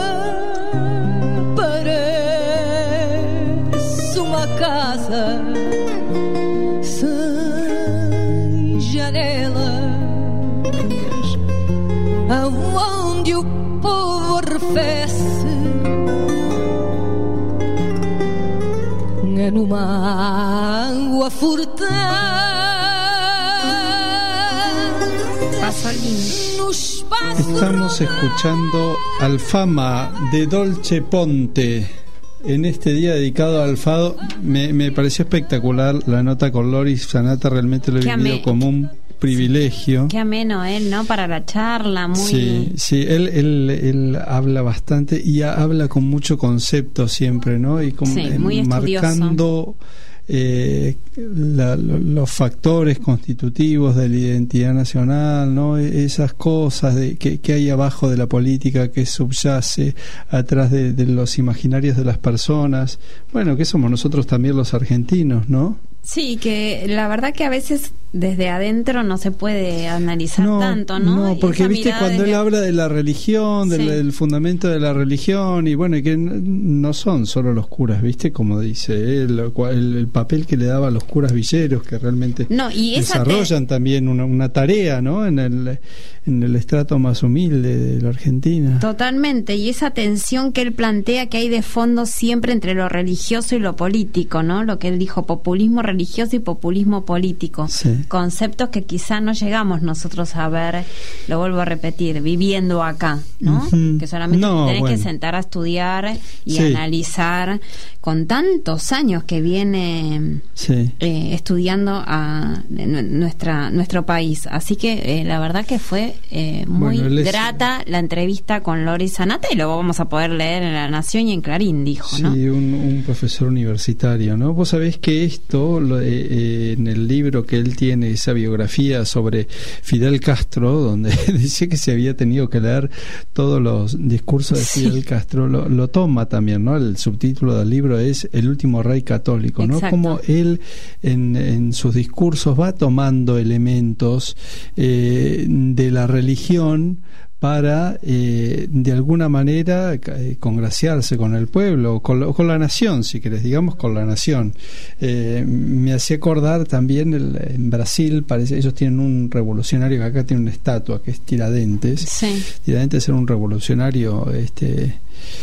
Speaker 4: parece uma casa sem janelas, aonde o povo arrefece numa água furtada.
Speaker 3: Estamos escuchando Alfama de Dolce Ponte en este día dedicado al fado. Me, me pareció espectacular la nota con Loris Sanata, realmente lo he
Speaker 2: Qué
Speaker 3: vivido
Speaker 2: amé.
Speaker 3: como un privilegio.
Speaker 2: Qué ameno él, ¿no? Para la charla, muy...
Speaker 3: Sí, sí, él, él, él habla bastante y habla con mucho concepto siempre, ¿no? Y con,
Speaker 2: Sí, muy
Speaker 3: eh,
Speaker 2: estudioso.
Speaker 3: marcando eh, la, lo- los factores constitutivos de la identidad nacional, ¿no? Esas cosas de, que, que hay abajo de la política, que subyace atrás de, de los imaginarios de las personas. Bueno, que somos nosotros también los argentinos, ¿no?
Speaker 2: Sí, que la verdad que a veces desde adentro no se puede analizar tanto, ¿no?
Speaker 3: No,
Speaker 2: Y
Speaker 3: porque
Speaker 2: esa
Speaker 3: viste
Speaker 2: mirada
Speaker 3: cuando
Speaker 2: desde-
Speaker 3: él habla de la religión, del,
Speaker 2: Sí.
Speaker 3: del fundamento de la religión, y bueno, y que n- no son solo los curas, viste, como dice él, lo cual- el, el papel que le daba a los curas villeros, que realmente
Speaker 2: No, y esa te-
Speaker 3: desarrollan también una, una tarea, ¿no? En el, en el estrato más humilde de la Argentina.
Speaker 2: Totalmente, y esa tensión que él plantea que hay de fondo siempre entre lo religioso y lo político, ¿no? Lo que él dijo, populismo religioso y populismo político.
Speaker 3: Sí.
Speaker 2: Conceptos que quizá no llegamos nosotros a ver, lo vuelvo a repetir, viviendo acá, ¿no?
Speaker 3: Ujú.
Speaker 2: Que solamente
Speaker 3: No,
Speaker 2: te tenés
Speaker 3: bueno.
Speaker 2: que sentar a estudiar y
Speaker 3: Sí.
Speaker 2: analizar con tantos años que viene
Speaker 3: Sí.
Speaker 2: eh, estudiando a n- nuestra nuestro país. Así que eh, la verdad que fue eh, muy
Speaker 3: Bueno, él es-
Speaker 2: grata la entrevista con Loris Sanata y lo vamos a poder leer en La Nación y en Clarín, dijo, ¿no?
Speaker 3: Sí, un, un profesor universitario, ¿no? Vos sabés que esto, lo, eh, eh, en el libro que él tiene, esa biografía sobre Fidel Castro, donde dice que se había tenido que leer todos los discursos de
Speaker 2: Sí.
Speaker 3: Fidel Castro, lo, lo toma también, ¿no? El subtítulo del libro es El último rey católico, ¿no?
Speaker 2: Exacto.
Speaker 3: Como él en, en sus discursos va tomando elementos eh, de la religión para eh, de alguna manera eh, congraciarse con el pueblo, con, lo- con la nación, si querés, digamos con la nación. Eh, me hacía acordar también el- en Brasil, parece, ellos tienen un revolucionario que acá tiene una estatua que es Tiradentes.
Speaker 2: Sí.
Speaker 3: Tiradentes era un revolucionario este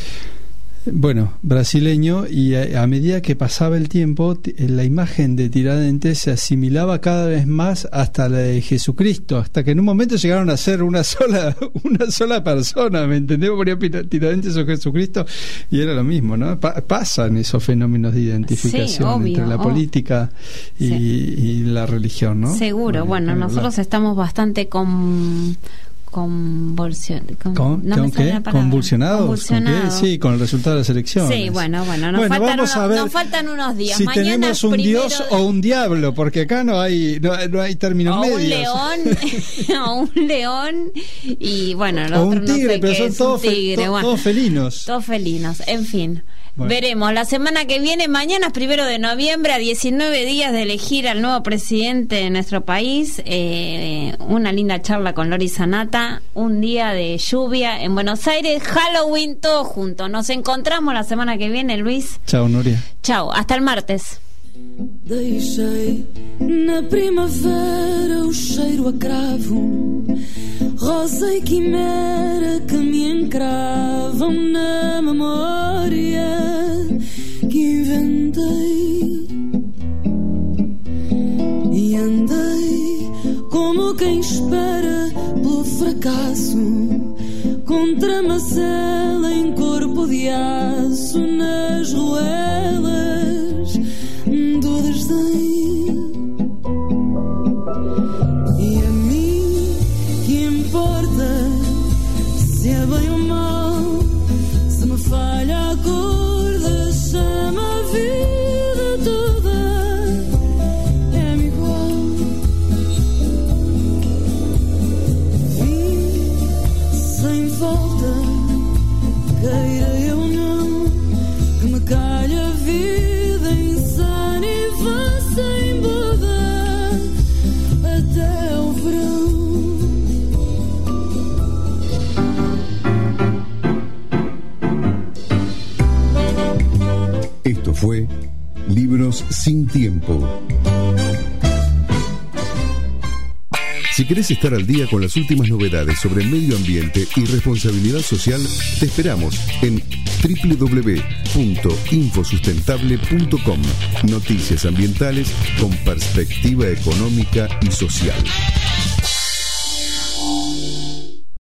Speaker 3: bueno, brasileño, y a, a medida que pasaba el tiempo, t- la imagen de Tiradentes se asimilaba cada vez más hasta la de Jesucristo, hasta que en un momento llegaron a ser una sola una sola persona, ¿me entendés? Ponía Pira- Tiradentes o Jesucristo y era lo mismo, ¿no? Pa- pasan esos fenómenos de identificación
Speaker 2: Sí, obvio,
Speaker 3: entre la
Speaker 2: oh.
Speaker 3: política y,
Speaker 2: Sí.
Speaker 3: y la religión, ¿no?
Speaker 2: Seguro. Bueno,
Speaker 3: ni
Speaker 2: nosotros
Speaker 3: hablar.
Speaker 2: estamos bastante con convulsion, con,
Speaker 3: ¿Con,
Speaker 2: no me
Speaker 3: con
Speaker 2: sale
Speaker 3: qué?
Speaker 2: la palabra.
Speaker 3: ¿Convulsionados? ¿Con qué?
Speaker 2: Convulsionados.
Speaker 3: Sí, con el resultado de las elecciones.
Speaker 2: Sí, bueno, bueno, nos,
Speaker 3: Bueno,
Speaker 2: faltan,
Speaker 3: vamos
Speaker 2: unos,
Speaker 3: a ver
Speaker 2: nos faltan unos días.
Speaker 3: si
Speaker 2: Mañana
Speaker 3: tenemos un
Speaker 2: primero
Speaker 3: dios
Speaker 2: de-
Speaker 3: o un diablo, porque acá no hay no, no hay términos
Speaker 2: o
Speaker 3: medios.
Speaker 2: un león o un león y bueno, el
Speaker 3: O
Speaker 2: otro
Speaker 3: un tigre,
Speaker 2: no sé
Speaker 3: pero
Speaker 2: qué
Speaker 3: son
Speaker 2: es,
Speaker 3: todos,
Speaker 2: un
Speaker 3: fe-
Speaker 2: tigre,
Speaker 3: to-
Speaker 2: bueno.
Speaker 3: todos felinos.
Speaker 2: Todos felinos, en fin.
Speaker 3: Bueno.
Speaker 2: Veremos, la semana que viene, mañana es primero de noviembre, a diecinueve días de elegir al nuevo presidente de nuestro país, eh, una linda charla con Loris Sanata, un día de lluvia en Buenos Aires, Halloween, todo junto. Nos encontramos la semana que viene, Luis.
Speaker 3: Chao, Nuria.
Speaker 2: Chao, hasta el martes.
Speaker 4: Deixei na primavera o cheiro a cravo, rosa e quimera que me encravam na memória que inventei. E andei como quem espera pelo fracasso, contra macela em corpo de aço, nas ruelas do desdém. E a mim que importa se é bem ou mal, se me falha a cor da chama, a vida toda é-me igual. Vim sem volta, queira eu não, que me calha
Speaker 1: fue Libros sin Tiempo. Si querés estar al día con las últimas novedades sobre medio ambiente y responsabilidad social, te esperamos en doble u doble u doble u punto infosustentable punto com. Noticias ambientales con perspectiva económica y social.